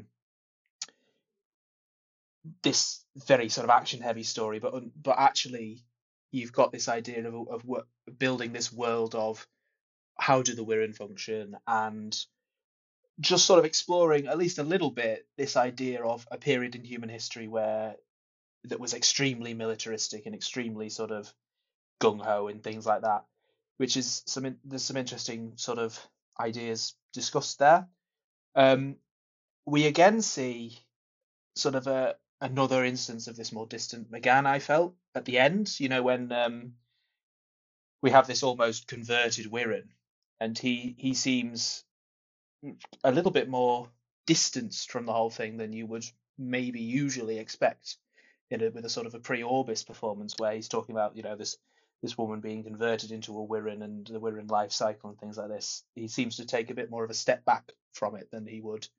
this very sort of action heavy story, but but actually you've got this idea of of what building this world of how do the Wirrn function, and just sort of exploring at least a little bit this idea of a period in human history where that was extremely militaristic and extremely sort of gung ho and things like that, which is some there's some interesting sort of ideas discussed there. Um, we again see sort of a another instance of this more distant McGann, I felt, at the end, you know, when um, we have this almost converted Wirrn, and he he seems a little bit more distanced from the whole thing than you would maybe usually expect in a, with a sort of a pre-Orbis performance where he's talking about, you know, this this woman being converted into a Wirrn and the Wirrn life cycle and things like this. He seems to take a bit more of a step back from it than he would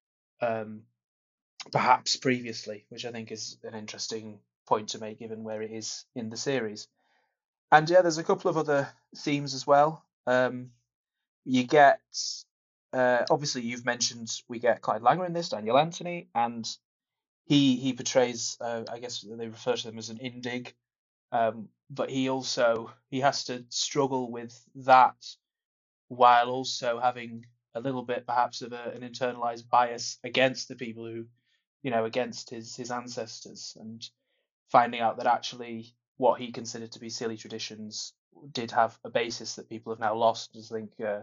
um, perhaps previously, which I think is an interesting point to make given where it is in the series. And yeah, there's a couple of other themes as well. Um, you get, uh, obviously, you've mentioned we get Clyde Langer in this, Daniel Anthony, and he he portrays, uh, I guess they refer to them as an Indig, um, but he also he has to struggle with that while also having a little bit perhaps of a, an internalized bias against the people who, you know, against his his ancestors, and finding out that actually what he considered to be silly traditions did have a basis that people have now lost. I think, uh,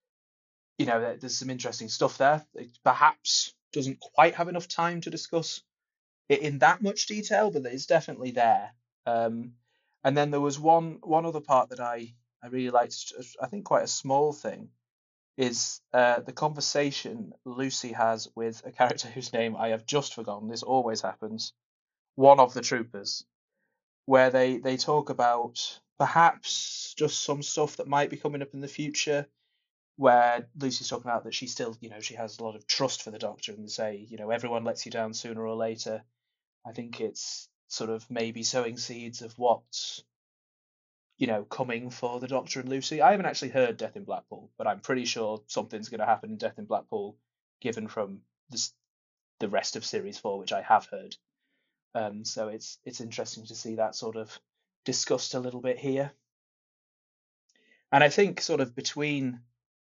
you know, there's some interesting stuff there. It perhaps doesn't quite have enough time to discuss it in that much detail, but it's definitely there. Um, and then there was one one other part that I I really liked. I think quite a small thing is uh, the conversation Lucy has with a character whose name I have just forgotten. This always happens. One of the troopers, where they they talk about perhaps just some stuff that might be coming up in the future, where Lucy's talking about that she still, you know, she has a lot of trust for the Doctor, and they say, you know, everyone lets you down sooner or later. I think it's sort of maybe sowing seeds of what's, you know, coming for the Doctor and Lucy. I haven't actually heard Death in Blackpool, but I'm pretty sure something's going to happen in Death in Blackpool, given from this, the rest of Series Four, which I have heard. Um, so it's it's interesting to see that sort of discussed a little bit here. And I think sort of between,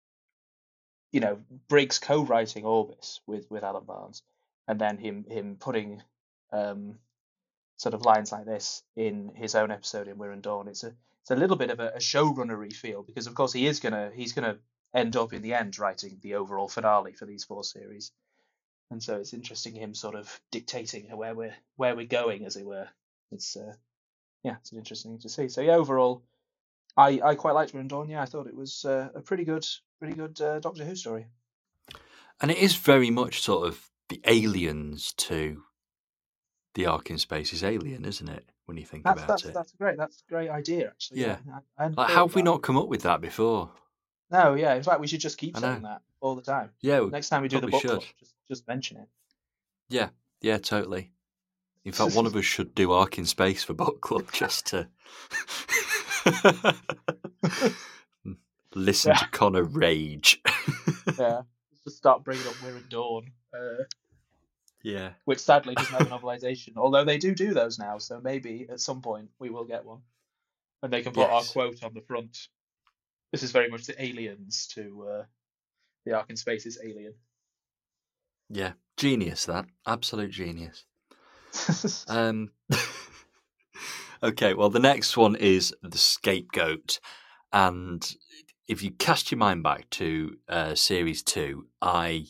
you know, Briggs co-writing Orbis with with Alan Barnes, and then him him putting um, sort of lines like this in his own episode in Wirrn Dawn, it's a it's a little bit of a, a showrunnery feel, because of course he is gonna he's gonna end up in the end writing the overall finale for these four series, and so it's interesting him sort of dictating where we're where we're going, as it were. It's uh, yeah, it's an interesting thing to see. So yeah, overall, I I quite liked Wirrn Dawn. Yeah, I thought it was uh, a pretty good pretty good uh, Doctor Who story. And it is very much sort of the aliens to the Ark in Space is Alien, isn't it? When you think That's about that's it. that's a great that's a great idea actually. Yeah. Yeah, I, I Like, how have we not come up with that before? No, yeah. In fact, we should just keep I saying know. that all the time. Yeah, we Next time we do the probably book club, should. just just mention it. Yeah, yeah, totally. In fact, one of us should do Ark in Space for book club just to listen Yeah. to Connor rage. Yeah, just start bringing up Wirral Dawn, uh, Yeah. which sadly doesn't have a novelization. Although they do do those now, so maybe at some point we will get one, and they can put our Yes. quote on the front. This is very much the Aliens to uh, the Ark in Space's Alien. Yeah, genius that. Absolute genius. um, okay, well, the next one is The Scapegoat. And if you cast your mind back to uh, Series two, I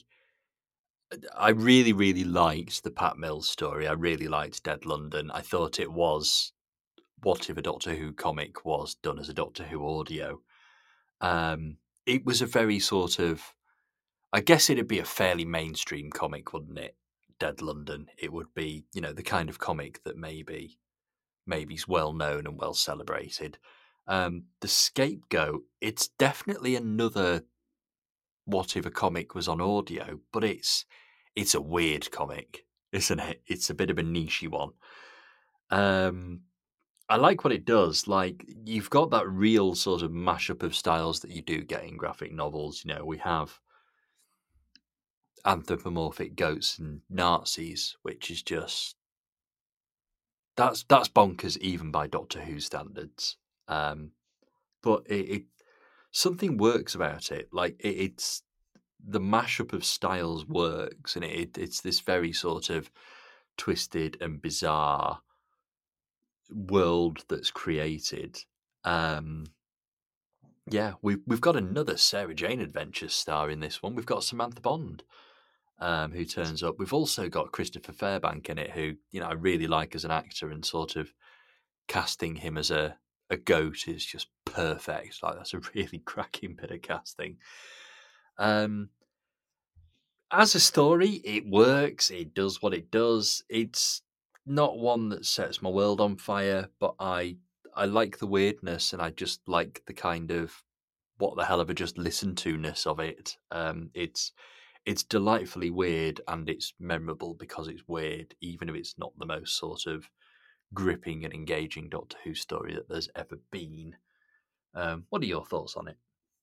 I really, really liked the Pat Mills story. I really liked Dead London. I thought it was what if a Doctor Who comic was done as a Doctor Who audio. Um, it was a very sort of, I guess it'd be a fairly mainstream comic, wouldn't it? Dead London. It would be, you know, the kind of comic that maybe maybe's well known and well celebrated. Um, the Scapegoat, it's definitely another what if a comic was on audio, but it's it's a weird comic, isn't it? It's a bit of a nichey one. Um, I like what it does. Like, you've got that real sort of mashup of styles that you do get in graphic novels. You know, we have anthropomorphic goats and Nazis, which is just that's that's bonkers even by Doctor Who standards. Um, but it, it something works about it. Like it, it's the mashup of styles works, and it, it's this very sort of twisted and bizarre world that's created. Um, yeah, we've we've got another Sarah Jane Adventures star in this one. We've got Samantha Bond, um, who turns up. We've also got Christopher Fairbank in it, who you know I really like as an actor, and sort of casting him as a a goat is just perfect. Like that's a really cracking bit of casting. Um, as a story, it works. It does what it does. It's not one that sets my world on fire, but I I like the weirdness, and I just like the kind of what the hell ever just listen to ness of it. Um, it's it's delightfully weird, and it's memorable because it's weird, even if it's not the most sort of gripping and engaging Doctor Who story that there's ever been. Um, what are your thoughts on it?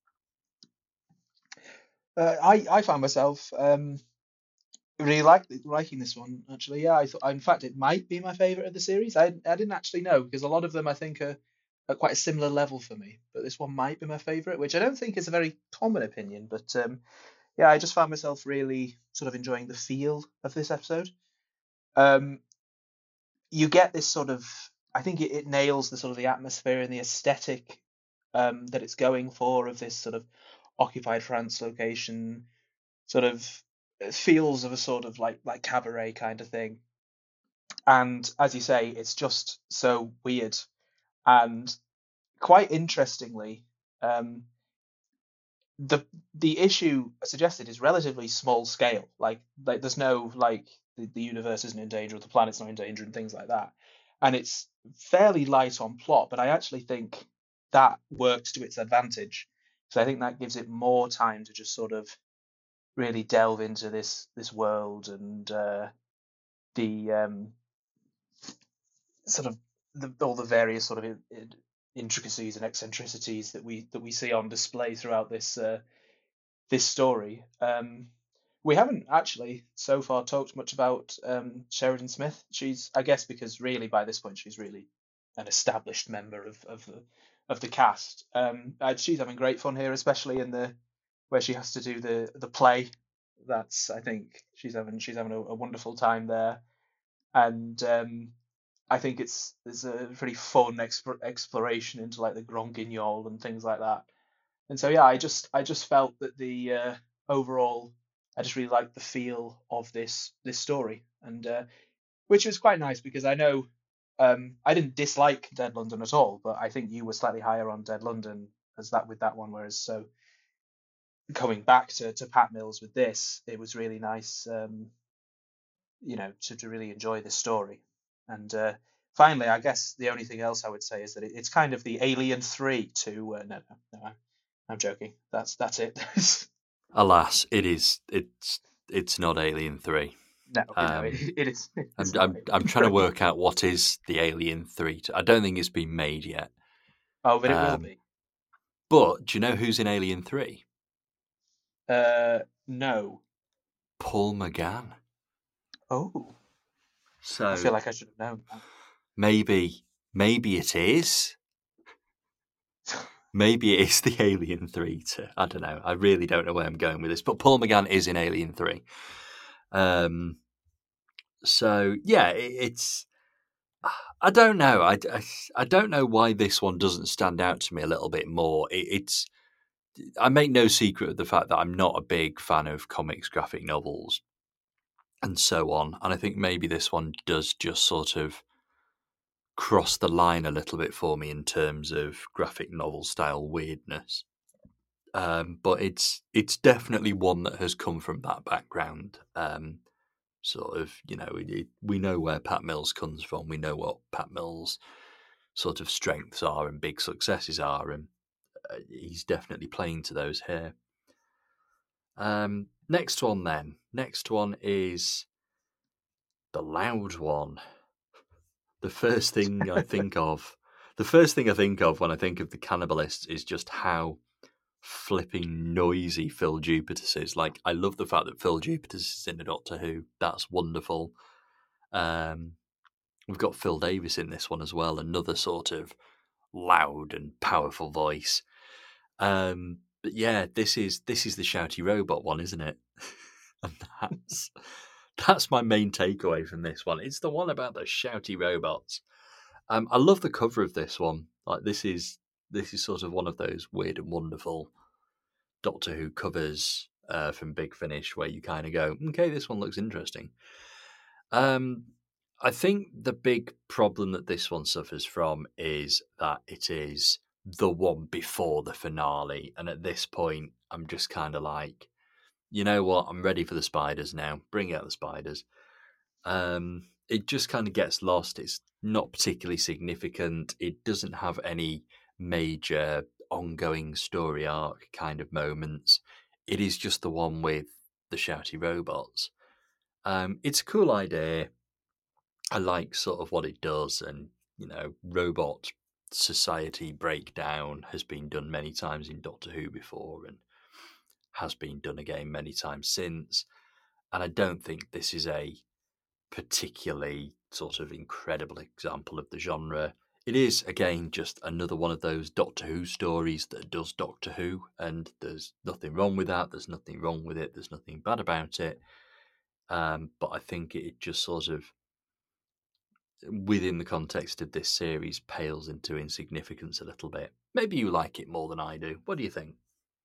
Uh, I I found myself um, really like liking this one actually. Yeah, I thought in fact it might be my favorite of the series. I I didn't actually know because a lot of them I think are at quite a similar level for me, but this one might be my favorite, which I don't think is a very common opinion. But um, yeah, I just found myself really sort of enjoying the feel of this episode. Um, you get this sort of, I think it, it nails the sort of the atmosphere and the aesthetic um, that it's going for of this sort of occupied France location, sort of feels of a sort of like like cabaret kind of thing. And as you say, it's just so weird and quite interestingly, um, the the issue suggested is relatively small scale. Like like there's no like the, the universe isn't in danger or the planet's not in danger and things like that. And it's fairly light on plot, but I actually think that works to its advantage. So I think that gives it more time to just sort of really delve into this this world and uh, the um, sort of the, all the various sort of in, in, intricacies and eccentricities that we that we see on display throughout this uh, this story. Um, we haven't actually so far talked much about um, Sheridan Smith. She's, I guess, because really by this point she's really an established member of of the of the cast. Um, she's having great fun here, especially in the where she has to do the the play. That's I think she's having she's having a, a wonderful time there, and um, I think it's it's a pretty fun exp- exploration into like the Grand Guignol and things like that. And so yeah, I just I just felt that the uh, overall I just really liked the feel of this this story, and uh, which was quite nice because I know um, I didn't dislike Dead London at all, but I think you were slightly higher on Dead London as that with that one, whereas so coming back to, to Pat Mills with this, it was really nice, um, you know, to, to really enjoy this story. And uh, finally, I guess the only thing else I would say is that it, it's kind of the Alien Three to uh, no, no, no, I'm joking. That's that's it. Alas, it is. It's it's not Alien Three. No, no, Um, it, it is. I'm It's I'm not I'm Alien trying to three. work out what is the Alien Three. I don't think it's been made yet. Oh, but it will Um, be. but do you know who's in Alien Three? Uh, no. Paul McGann. Oh, I So feel like I should have known maybe maybe it is. that. Maybe it is the Alien Three. To, I don't know. I really don't know where I'm going with this. But Paul McGann is in Alien Three. Um, so yeah, it, it's. I don't know. I, I, I don't know why this one doesn't stand out to me a little bit more. It, it's. I make no secret of the fact that I'm not a big fan of comics, graphic novels, and so on. And I think maybe this one does just sort of cross the line a little bit for me in terms of graphic novel style weirdness. Um, but it's it's definitely one that has come from that background. Um, sort of, you know, it, it, we know where Pat Mills comes from. We know what Pat Mills' sort of strengths are and big successes are, and uh, he's definitely playing to those here. Um, next one, then. Next one is the loud one. The first thing I think of, the first thing I think of when I think of the Cannibalists is just how flipping noisy Phil Jupitus is. Like, I love the fact that Phil Jupitus is in the Doctor Who. That's wonderful. Um, we've got Phil Davis in this one as well, another sort of loud and powerful voice. Um, but yeah, this is this is the shouty robot one, isn't it? And that's that's my main takeaway from this one. It's the one about the shouty robots. Um, I love the cover of this one. Like, this is this is sort of one of those weird and wonderful Doctor Who covers uh, from Big Finish, where you kind of go, okay, this one looks interesting. Um, I think the big problem that this one suffers from is that it is the one before the finale, and at this point, I'm just kind of like, you know what? I'm ready for the spiders now. Bring out the spiders. Um, it just kind of gets lost. It's not particularly significant. It doesn't have any major ongoing story arc kind of moments. It is just the one with the shouty robots. Um, it's a cool idea. I like sort of what it does, and you know, robot society breakdown has been done many times in Doctor Who before, and has been done again many times since. And I don't think this is a particularly sort of incredible example of the genre. It is, again, just another one of those Doctor Who stories that does Doctor Who, and there's nothing wrong with that. There's nothing wrong with it. There's nothing bad about it. Um, but I think it just sort of, within the context of this series, pales into insignificance a little bit. Maybe you like it more than I do. What do you think?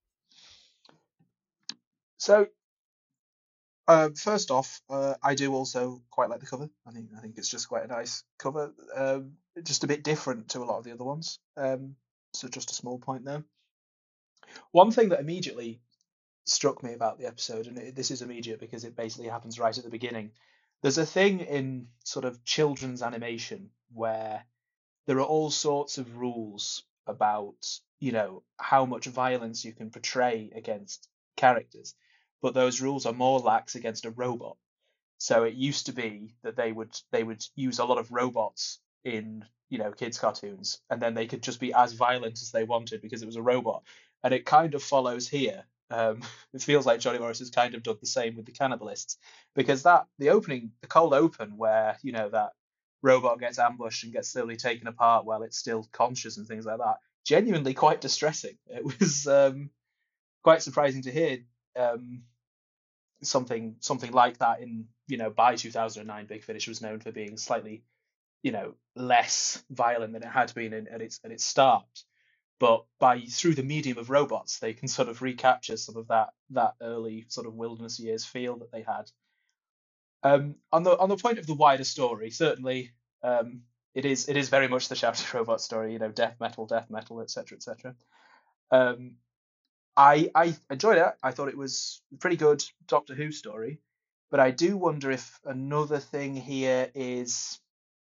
So, uh, first off, uh, I do also quite like the cover. I think I think it's just quite a nice cover. Um, just a bit different to a lot of the other ones. Um, so just a small point there. One thing that immediately struck me about the episode, and it, this is immediate because it basically happens right at the beginning. There's a thing in sort of children's animation where there are all sorts of rules about, you know, how much violence you can portray against characters, but those rules are more lax against a robot. So it used to be that they would they would use a lot of robots in, you know, kids cartoons, and then they could just be as violent as they wanted because it was a robot. And it kind of follows here. Um, it feels like Johnny Morris has kind of done the same with the Cannibalists, because that the opening, the cold open, where you know that robot gets ambushed and gets slowly taken apart while it's still conscious and things like that, genuinely quite distressing. It was um, quite surprising to hear. Um, something something like that in, you know, by two thousand nine Big Finish was known for being slightly, you know, less violent than it had been in, at its at its start, but by through the medium of robots they can sort of recapture some of that that early sort of wilderness years feel that they had. Um on the on the point of the wider story, certainly, um it is it is very much the shouted robot story, you know, death metal, death metal, etc, etc. um I I enjoyed it. I thought it was a pretty good Doctor Who story, but I do wonder if another thing here is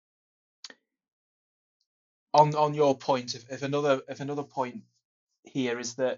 on on your point. If, if another if another point here is that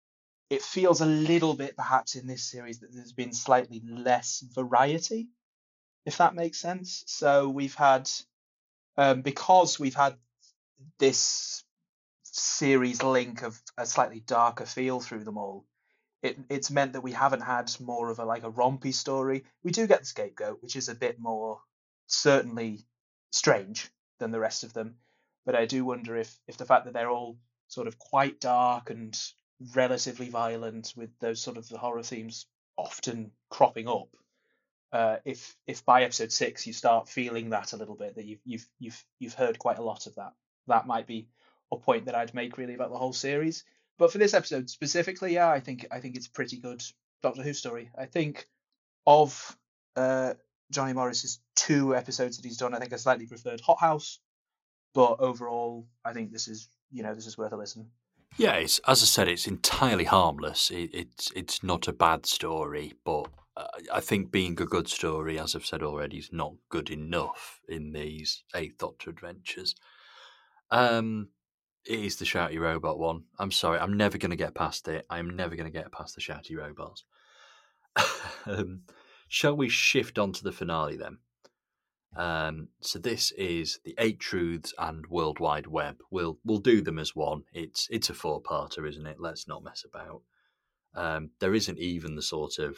it feels a little bit perhaps in this series that there's been slightly less variety. if that makes sense. So we've had, um, because we've had this series link of a slightly darker feel through them all, it it's meant that we haven't had more of a like a rompy story. We do get the scapegoat, which is a bit more certainly strange than the rest of them. But I do wonder if if the fact that they're all sort of quite dark and relatively violent, with those sort of the horror themes often cropping up, uh, if if by episode six you start feeling that a little bit, that you've you've you've you've heard quite a lot of that, that might be a point that I'd make really about the whole series. But for this episode specifically, yeah, I think I think it's a pretty good Doctor Who story. I think of uh, Johnny Morris's two episodes that he's done, I think I slightly preferred Hot House, but overall, I think this is you know this is worth a listen. Yeah, it's, as I said, it's entirely harmless. It, it's it's not a bad story, but uh, I think being a good story, as I've said already, is not good enough in these Eighth Doctor adventures. Um, it is the shouty robot one. I'm sorry, I'm never going to get past it. I am never going to get past the shouty robots. um, shall we shift on to the finale then? Um, so this is the Eight Truths and World Wide Web. We'll we'll do them as one. It's it's a four-parter, isn't it? Let's not mess about. Um, there isn't even the sort of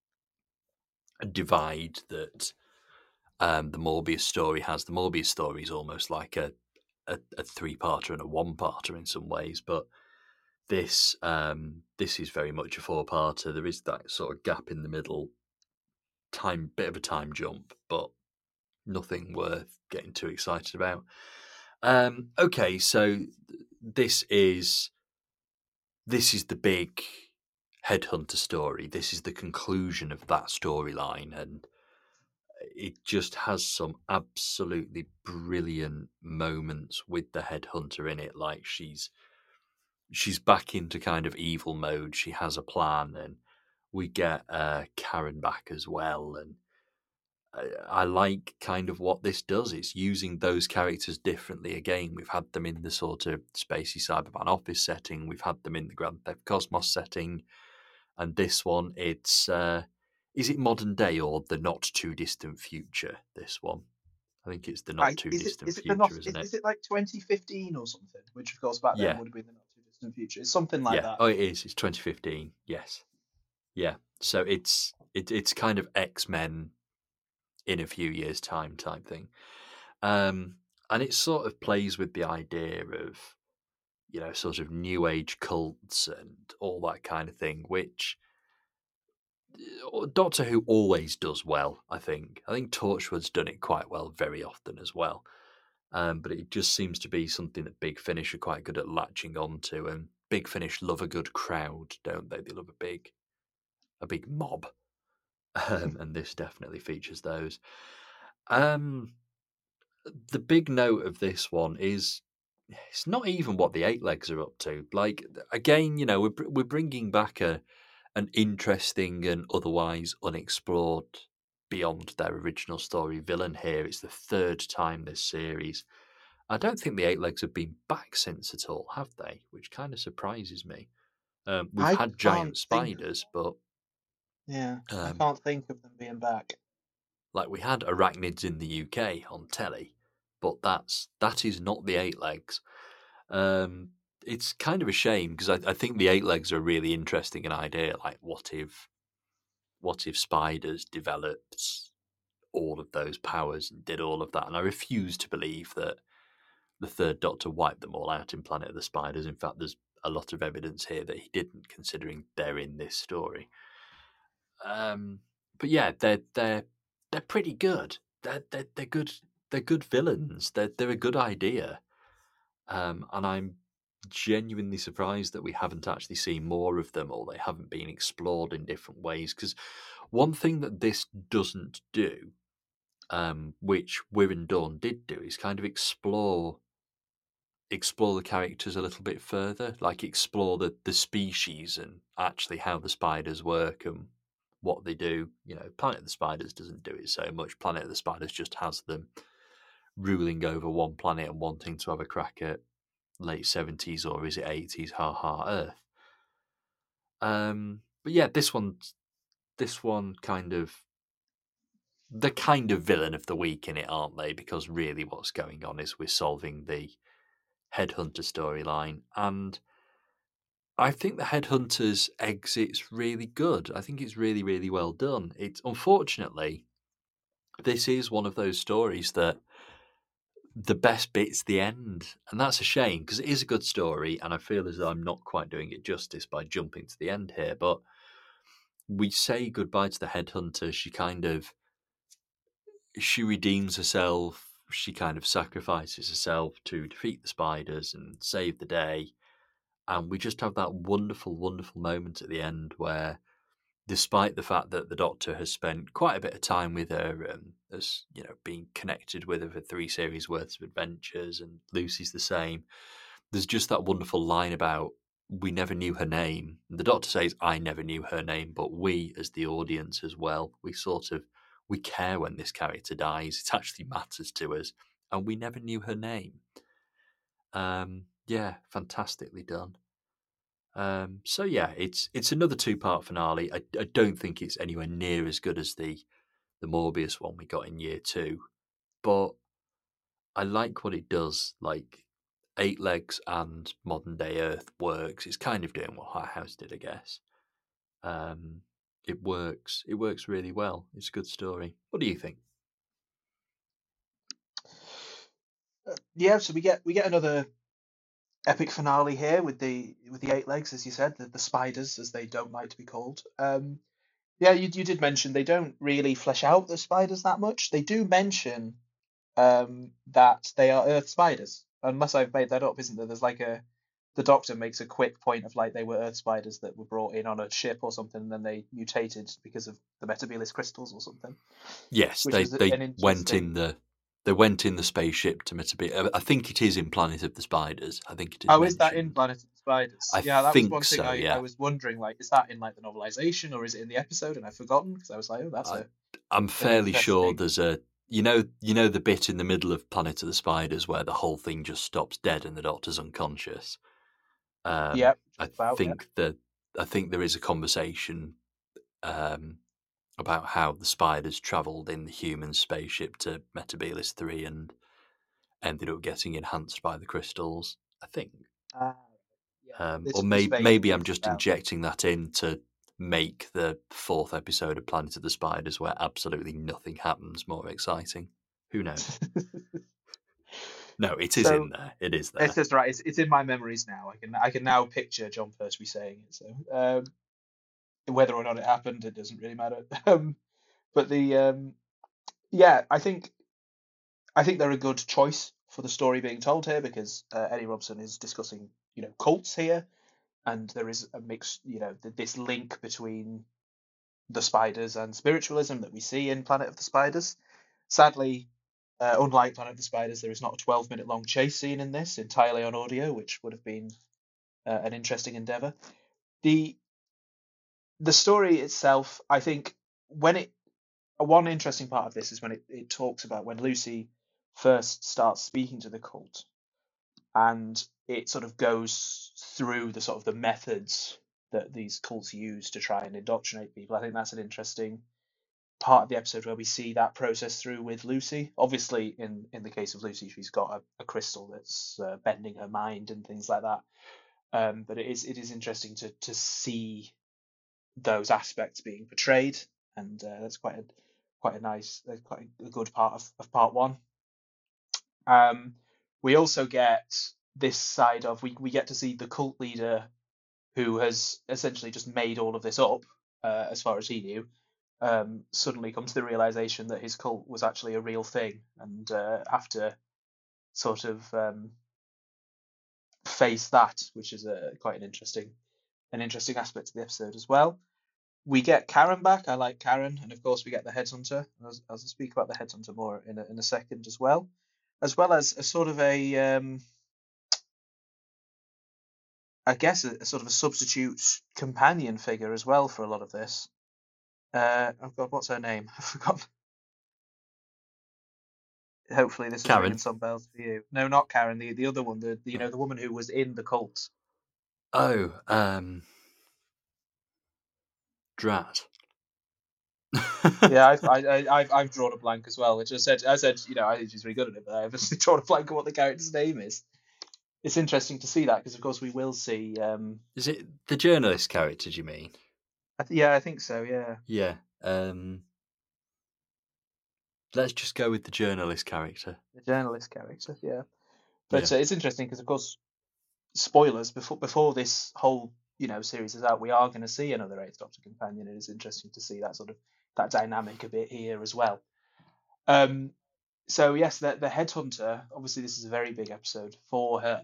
divide that um, the Morbius story has. The Morbius story is almost like a a, a three-parter and a one-parter in some ways, but this um, this is very much a four-parter. There is that sort of gap in the middle, time bit of a time jump, but nothing worth getting too excited about. Um, okay, so this is this is the big headhunter story. This is the conclusion of that storyline, and it just has some absolutely brilliant moments with the headhunter in it. Like she's she's back into kind of evil mode. She has a plan, and we get uh, Karen back as well, and I, I like kind of what this does. It's using those characters differently. Again, we've had them in the sort of spacey Cyberman office setting. We've had them in the Grand Theft Cosmos setting, and this one, it's uh, is it modern day or the not too distant future? This one, I think it's the not I, too is it distant is it the not future, isn't is, it? is it like twenty fifteen or something? Which of course back then Yeah, would have been the not too distant future. It's something like yeah. that. Oh, it is. It's twenty fifteen. Yes, yeah. So it's it, it's kind of X Men in a few years' time type thing. Um, and it sort of plays with the idea of, you know, sort of new age cults and all that kind of thing, which uh, Doctor Who always does well, I think. I think Torchwood's done it quite well very often as well. Um, but it just seems to be something that Big Finish are quite good at latching onto, and Big Finish love a good crowd, don't they? They love a big, a big mob, um, and this definitely features those. Um, the big note of this one is it's not even what the Eight Legs are up to. Like again, you know, we're we're bringing back a an interesting and otherwise unexplored beyond their original story villain here. It's the third time this series. I don't think the Eight Legs have been back since at all, have they? Which kind of surprises me. Um, we've I had can't giant think of spiders, one. but Yeah, I um, can't think of them being back. like we had arachnids in the U K on telly, but that's that is not the Eight Legs. Um, it's kind of a shame because I, I think the Eight Legs are a really interesting an idea. Like, what if, what if spiders developed all of those powers and did all of that? And I refuse to believe that the Third Doctor wiped them all out in Planet of the Spiders. In fact, there's a lot of evidence here that he didn't, considering they're in this story. Um, but yeah, they're they're they're pretty good. They're they're, they're good. They're good villains. They're they're a good idea. Um, and I'm genuinely surprised that we haven't actually seen more of them, or they haven't been explored in different ways. Because one thing that this doesn't do, um, which Wirren Dawn did do, is kind of explore explore the characters a little bit further, like explore the, the species and actually how the spiders work and what they do. You know, Planet of the Spiders doesn't do it so much. Planet of the Spiders just has them ruling over one planet and wanting to have a crack at late seventies or is it eighties, ha ha, Earth. Um, but yeah, this one, this one kind of the kind of villain of the week in it, aren't they? Because really what's going on is we're solving the Headhunter storyline, and I think the Headhunter's exit's really good. I think it's really, really well done. It's unfortunately, this is one of those stories that the best bit's the end, and that's a shame because it is a good story, and I feel as though I'm not quite doing it justice by jumping to the end here. But we say goodbye to the Headhunter. She kind of she redeems herself. She kind of sacrifices herself to defeat the spiders and save the day. And we just have that wonderful, wonderful moment at the end where, despite the fact that the Doctor has spent quite a bit of time with her, and has, you know, been connected with her for three series worth of adventures, and Lucy's the same, there's just that wonderful line about we never knew her name. The Doctor says, I never knew her name, but we, as the audience as well, we sort of, we care when this character dies. It actually matters to us, and we never knew her name. Um, yeah, fantastically done. Um, so yeah, it's it's another two part finale. I, I don't think it's anywhere near as good as the the Morbius one we got in year two, but I like what it does. Like Eight Legs and Modern Day Earth works. It's kind of doing what High House did, I guess. Um, it works. It works really well. It's a good story. What do you think? Uh, yeah, so we get we get another epic finale here with the with the eight legs, as you said, the, the spiders, as they don't like to be called. Um, yeah, you you did mention they don't really flesh out the spiders that much. They do mention um, that they are Earth spiders, unless I've made that up, isn't there? There's like a the Doctor makes a quick point of like they were Earth spiders that were brought in on a ship or something, and then they mutated because of the Metabolus crystals or something, Yes, which they is they an went interesting. in the they went in the spaceship to Metabit. I think it is in Planet of the Spiders. I think it is Oh, is that in mentioned. Planet of the Spiders? I Yeah, that was think one thing so. I, I Yeah. was wondering, like, is that in like the novelization or is it in the episode? And I've forgotten because I was like, oh, that's I, a I'm an fairly sure interesting. there's a you know you know the bit in the middle of Planet of the Spiders where the whole thing just stops dead and the Doctor's unconscious. Um, Yep, I just about. Yep. think that I think there is a conversation um, about how the spiders travelled in the human spaceship to Metabolus three and ended up getting enhanced by the crystals. I think, Uh, yeah, um, or this this may, vaguely maybe I'm rings just a bell. injecting that in to make the fourth episode of Planet of the Spiders, where absolutely nothing happens, more exciting. Who knows? No, it is in So there. It is it's there. just right. It's, it's in my memories now. I can I can now picture John Pertwee saying it. So um, whether or not it happened, it doesn't really matter. Um, but the um, yeah, I think I think they're a good choice for the story being told here because uh, Eddie Robson is discussing you know cults here, and there is a mix you know th- this link between the spiders and spiritualism that we see in Planet of the Spiders. Sadly, uh, unlike Planet of the Spiders, there is not a twelve minute long chase scene in this, entirely on audio, which would have been uh, an interesting endeavor. The the story itself, I think, when it one interesting part of this is when it, it talks about when Lucy first starts speaking to the cult, and it sort of goes through the sort of the methods that these cults use to try and indoctrinate people. I think that's an interesting part of the episode where we see that process through with Lucy. Obviously, in in the case of Lucy, she's got a, a crystal that's uh, bending her mind and things like that. Um, but it is it is interesting to to see those aspects being portrayed, and uh, that's quite a quite a nice, uh, quite a good part of, of part one. Um, we also get this side of we we get to see the cult leader who has essentially just made all of this up, uh, as far as he knew, um, suddenly come to the realization that his cult was actually a real thing, and uh, have to sort of um, face that, which is a quite an interesting an interesting aspect of the episode as well. We get Karen back. I like Karen, and of course we get the Headhunter. As I'll speak about the Headhunter more in a, in a second as well, as well as a sort of a um, I guess a, a sort of a substitute companion figure as well for a lot of this. Uh, oh God, what's her name? I forgot. Hopefully this is ringing Karen. some bells for you. No, not Karen. The the other one. The, the you know the woman who was in the cult. Oh, um, Drat. Yeah, I've I, I, I've I've drawn a blank as well, which I said I said you know I think she's really good at it, but I've obviously drawn a blank of what the character's name is. It's interesting to see that because of course we will see. Um, Is it the journalist character, do you mean? I th- yeah, I think so. Yeah, Yeah. Um, let's just go with the journalist character. the journalist character. Yeah, Yeah. but uh, it's interesting because of course spoilers before before this whole you know series is out, we are going to see another Eighth Doctor companion. It is interesting to see that sort of that dynamic a bit here as well. Um, so yes, the the headhunter. Obviously, this is a very big episode for her.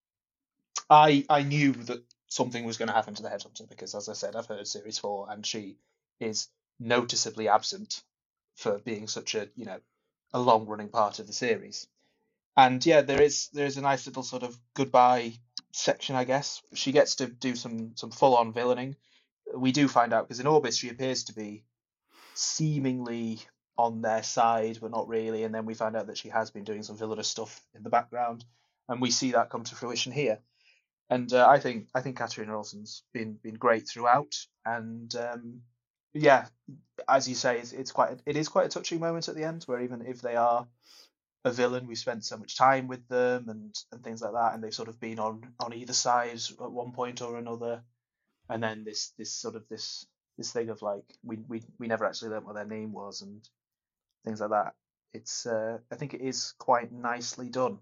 I I knew that something was going to happen to the headhunter because, as I said, I've heard series four, and she is noticeably absent for being such a you know a long running part of the series. And yeah, there is there is a nice little sort of goodbye section, I guess. She gets to do some some full on villaining. We do find out because in Orbis she appears to be seemingly on their side, but not really. And then we find out that she has been doing some villainous stuff in the background, and we see that come to fruition here. And uh, I think I think Katarina Olsen's been been great throughout. And um, yeah, as you say, it's, it's quite it is quite a touching moment at the end where even if they are a villain, we spent so much time with them and and things like that, and they've sort of been on on either side at one point or another. And then this this sort of this this thing of like we we we never actually learned what their name was and things like that. It's uh, I think it is quite nicely done.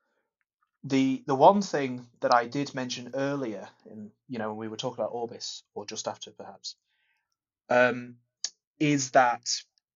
The the one thing that I did mention earlier in you know when we were talking about Orbis or just after perhaps um, is that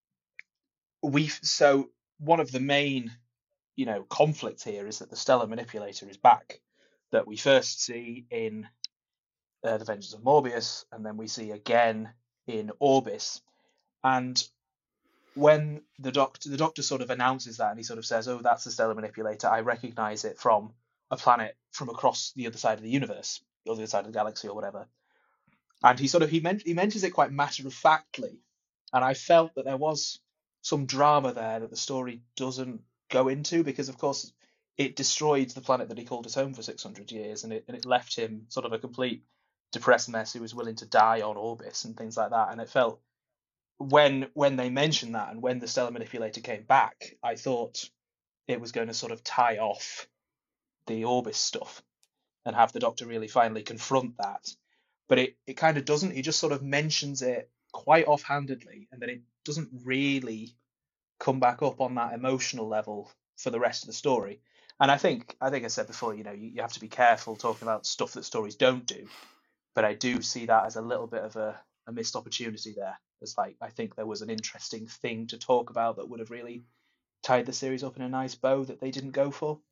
we've so one of the main you know conflict here is that the Stellar Manipulator is back that we first see in uh, the Vengeance of Morbius and then we see again in Orbis. And when the doctor the doctor sort of announces that and he sort of says, oh, that's the Stellar Manipulator, I recognize it from a planet from across the other side of the universe or the other side of the galaxy or whatever. And he sort of he, men- he mentions it quite matter of factly, and I felt that there was some drama there that the story doesn't go into because of course it destroyed the planet that he called his home for six hundred years, and it and it left him sort of a complete depressed mess who was willing to die on Orbis and things like that. And it felt when when they mentioned that and when the Stellar Manipulator came back, I thought it was going to sort of tie off the Orbis stuff and have the Doctor really finally confront that. But it, it kind of doesn't. He just sort of mentions it quite offhandedly, and then it doesn't really come back up on that emotional level for the rest of the story. And I think I think I said before, you know, you, you have to be careful talking about stuff that stories don't do. But I do see that as a little bit of a, a missed opportunity there. It's like I think there was an interesting thing to talk about that would have really tied the series up in a nice bow that they didn't go for.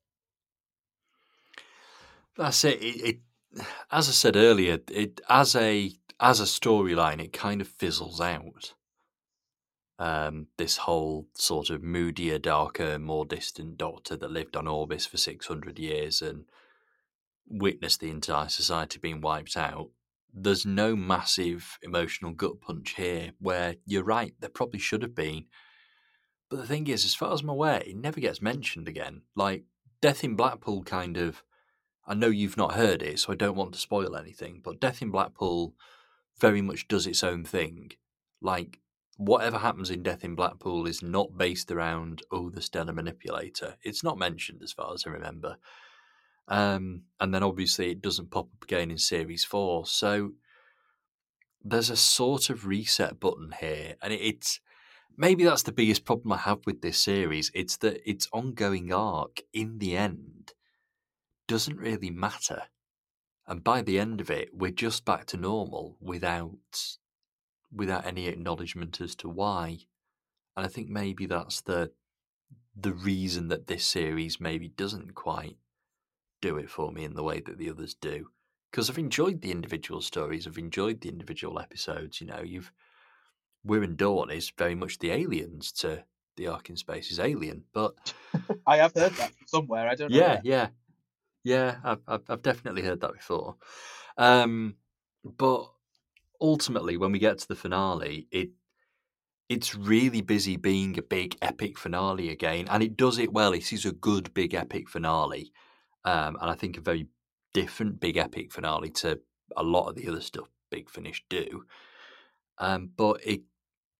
That's it. It, it. As I said earlier, it as a as a storyline, it kind of fizzles out. Um, this whole sort of moodier, darker, more distant Doctor that lived on Orbis for six hundred years and witnessed the entire society being wiped out. There's no massive emotional gut punch here where you're right, there probably should have been. But the thing is, as far as I'm aware, it never gets mentioned again. Like, Death in Blackpool kind of. I know you've not heard it, so I don't want to spoil anything, but Death in Blackpool very much does its own thing. Like, whatever happens in Death in Blackpool is not based around, oh, the Stellar Manipulator. It's not mentioned as far as I remember. Um, and then obviously it doesn't pop up again in Series four. So there's a sort of reset button here. And it, it's maybe that's the biggest problem I have with this series. It's that its ongoing arc, in the end, doesn't really matter. And by the end of it, we're just back to normal without without any acknowledgement as to why. And I think maybe that's the the reason that this series maybe doesn't quite do it for me in the way that the others do. Because I've enjoyed the individual stories, I've enjoyed the individual episodes. You know, you've Wirren Dawn is very much the aliens to the Ark in Space is Alien, but I have heard that somewhere. I don't know yeah, where. yeah, yeah, I've I've, I've definitely heard that before. Um, but ultimately, when we get to the finale, it it's really busy being a big epic finale again, and it does it well. It is a good big epic finale, um, and I think a very different big epic finale to a lot of the other stuff Big Finish do. Um, but it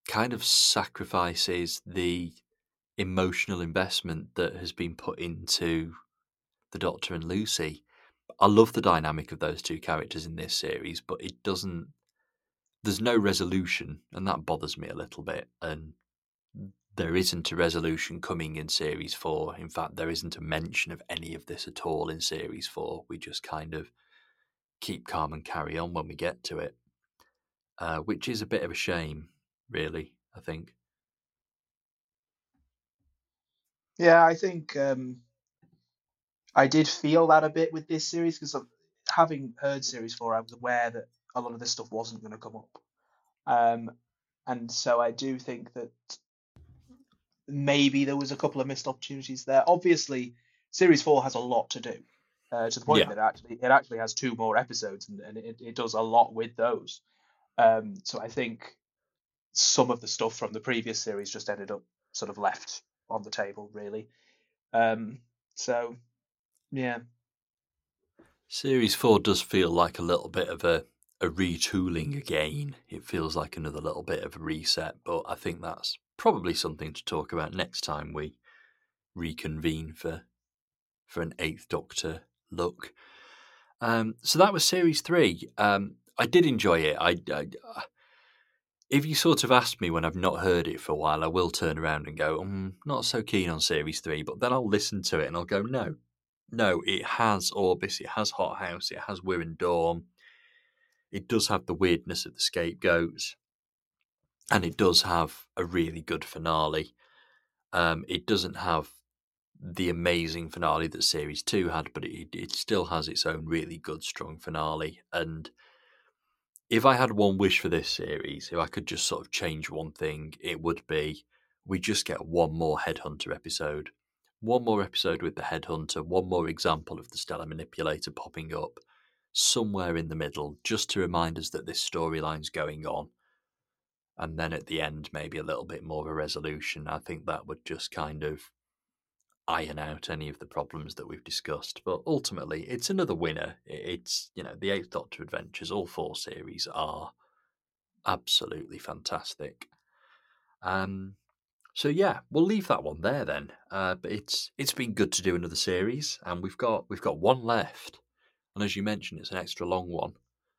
kind of sacrifices the emotional investment that has been put into the Doctor and Lucy. I love the dynamic of those two characters in this series, but it doesn't. There's no resolution, and that bothers me a little bit. And there isn't a resolution coming in series four. In fact, there isn't a mention of any of this at all in series four. We just kind of keep calm and carry on when we get to it, uh, which is a bit of a shame, really, I think. Yeah, I think um, I did feel that a bit with this series because having heard series four, I was aware that a lot of this stuff wasn't going to come up. Um, and so I do think that maybe there was a couple of missed opportunities there. Obviously, series four has a lot to do, uh, to the point Yeah. that it actually it actually has two more episodes, and, and it, it does a lot with those. Um, so I think some of the stuff from the previous series just ended up sort of left on the table, really. Um, so, yeah. Series four does feel like a little bit of a, a retooling again. It feels like another little bit of a reset, but I think that's probably something to talk about next time we reconvene for for an Eighth Doctor look. Um, so that was series three. Um, I did enjoy it. I, I, if you sort of asked me when I've not heard it for a while, I will turn around and go, I'm not so keen on series three, but then I'll listen to it and I'll go, no, no, it has Orbis, it has Hot House, it has Wirren Dawn, it does have the weirdness of the scapegoats, and it does have a really good finale. Um, it doesn't have the amazing finale that series two had, but it, it still has its own really good, strong finale. And if I had one wish for this series, if I could just sort of change one thing, it would be we just get one more Headhunter episode. One more episode with the Headhunter, one more example of the Stellar Manipulator popping up somewhere in the middle, just to remind us that this storyline's going on. And then at the end, maybe a little bit more of a resolution. I think that would just kind of iron out any of the problems that we've discussed. But ultimately, it's another winner. It's, you know, the Eighth Doctor Adventures, all four series are absolutely fantastic. Um, so yeah, we'll leave that one there then. Uh, but it's it's been good to do another series, and we've got we've got one left, and as you mentioned, it's an extra long one.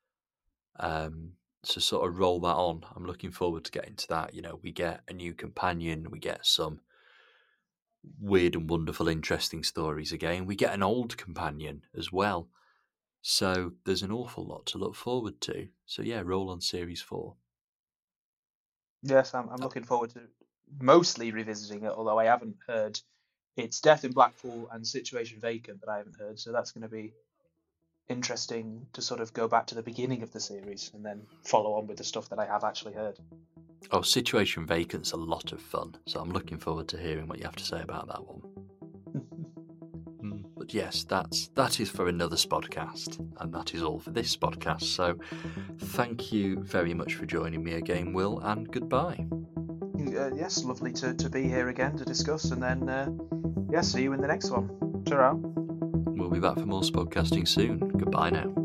Um, so sort of roll that on. I'm looking forward to getting to that. You know, we get a new companion, we get some weird and wonderful, interesting stories again. We get an old companion as well. So there's an awful lot to look forward to. So yeah, roll on series four. Yes, I'm, I'm looking forward to mostly revisiting it, although I haven't heard it's Death in Blackpool and Situation Vacant that I haven't heard, so that's going to be interesting to sort of go back to the beginning of the series and then follow on with the stuff that I have actually heard. Oh, Situation Vacant's a lot of fun, so I'm looking forward to hearing what you have to say about that one. But yes, that's that is for another Spodcast, and that is all for this podcast. So thank you very much for joining me again, Will, and goodbye. Uh, yes, lovely to, to be here again to discuss, and then uh, yeah, see you in the next one. Ta-ra. We'll be back for more Spodcasting soon. Goodbye now.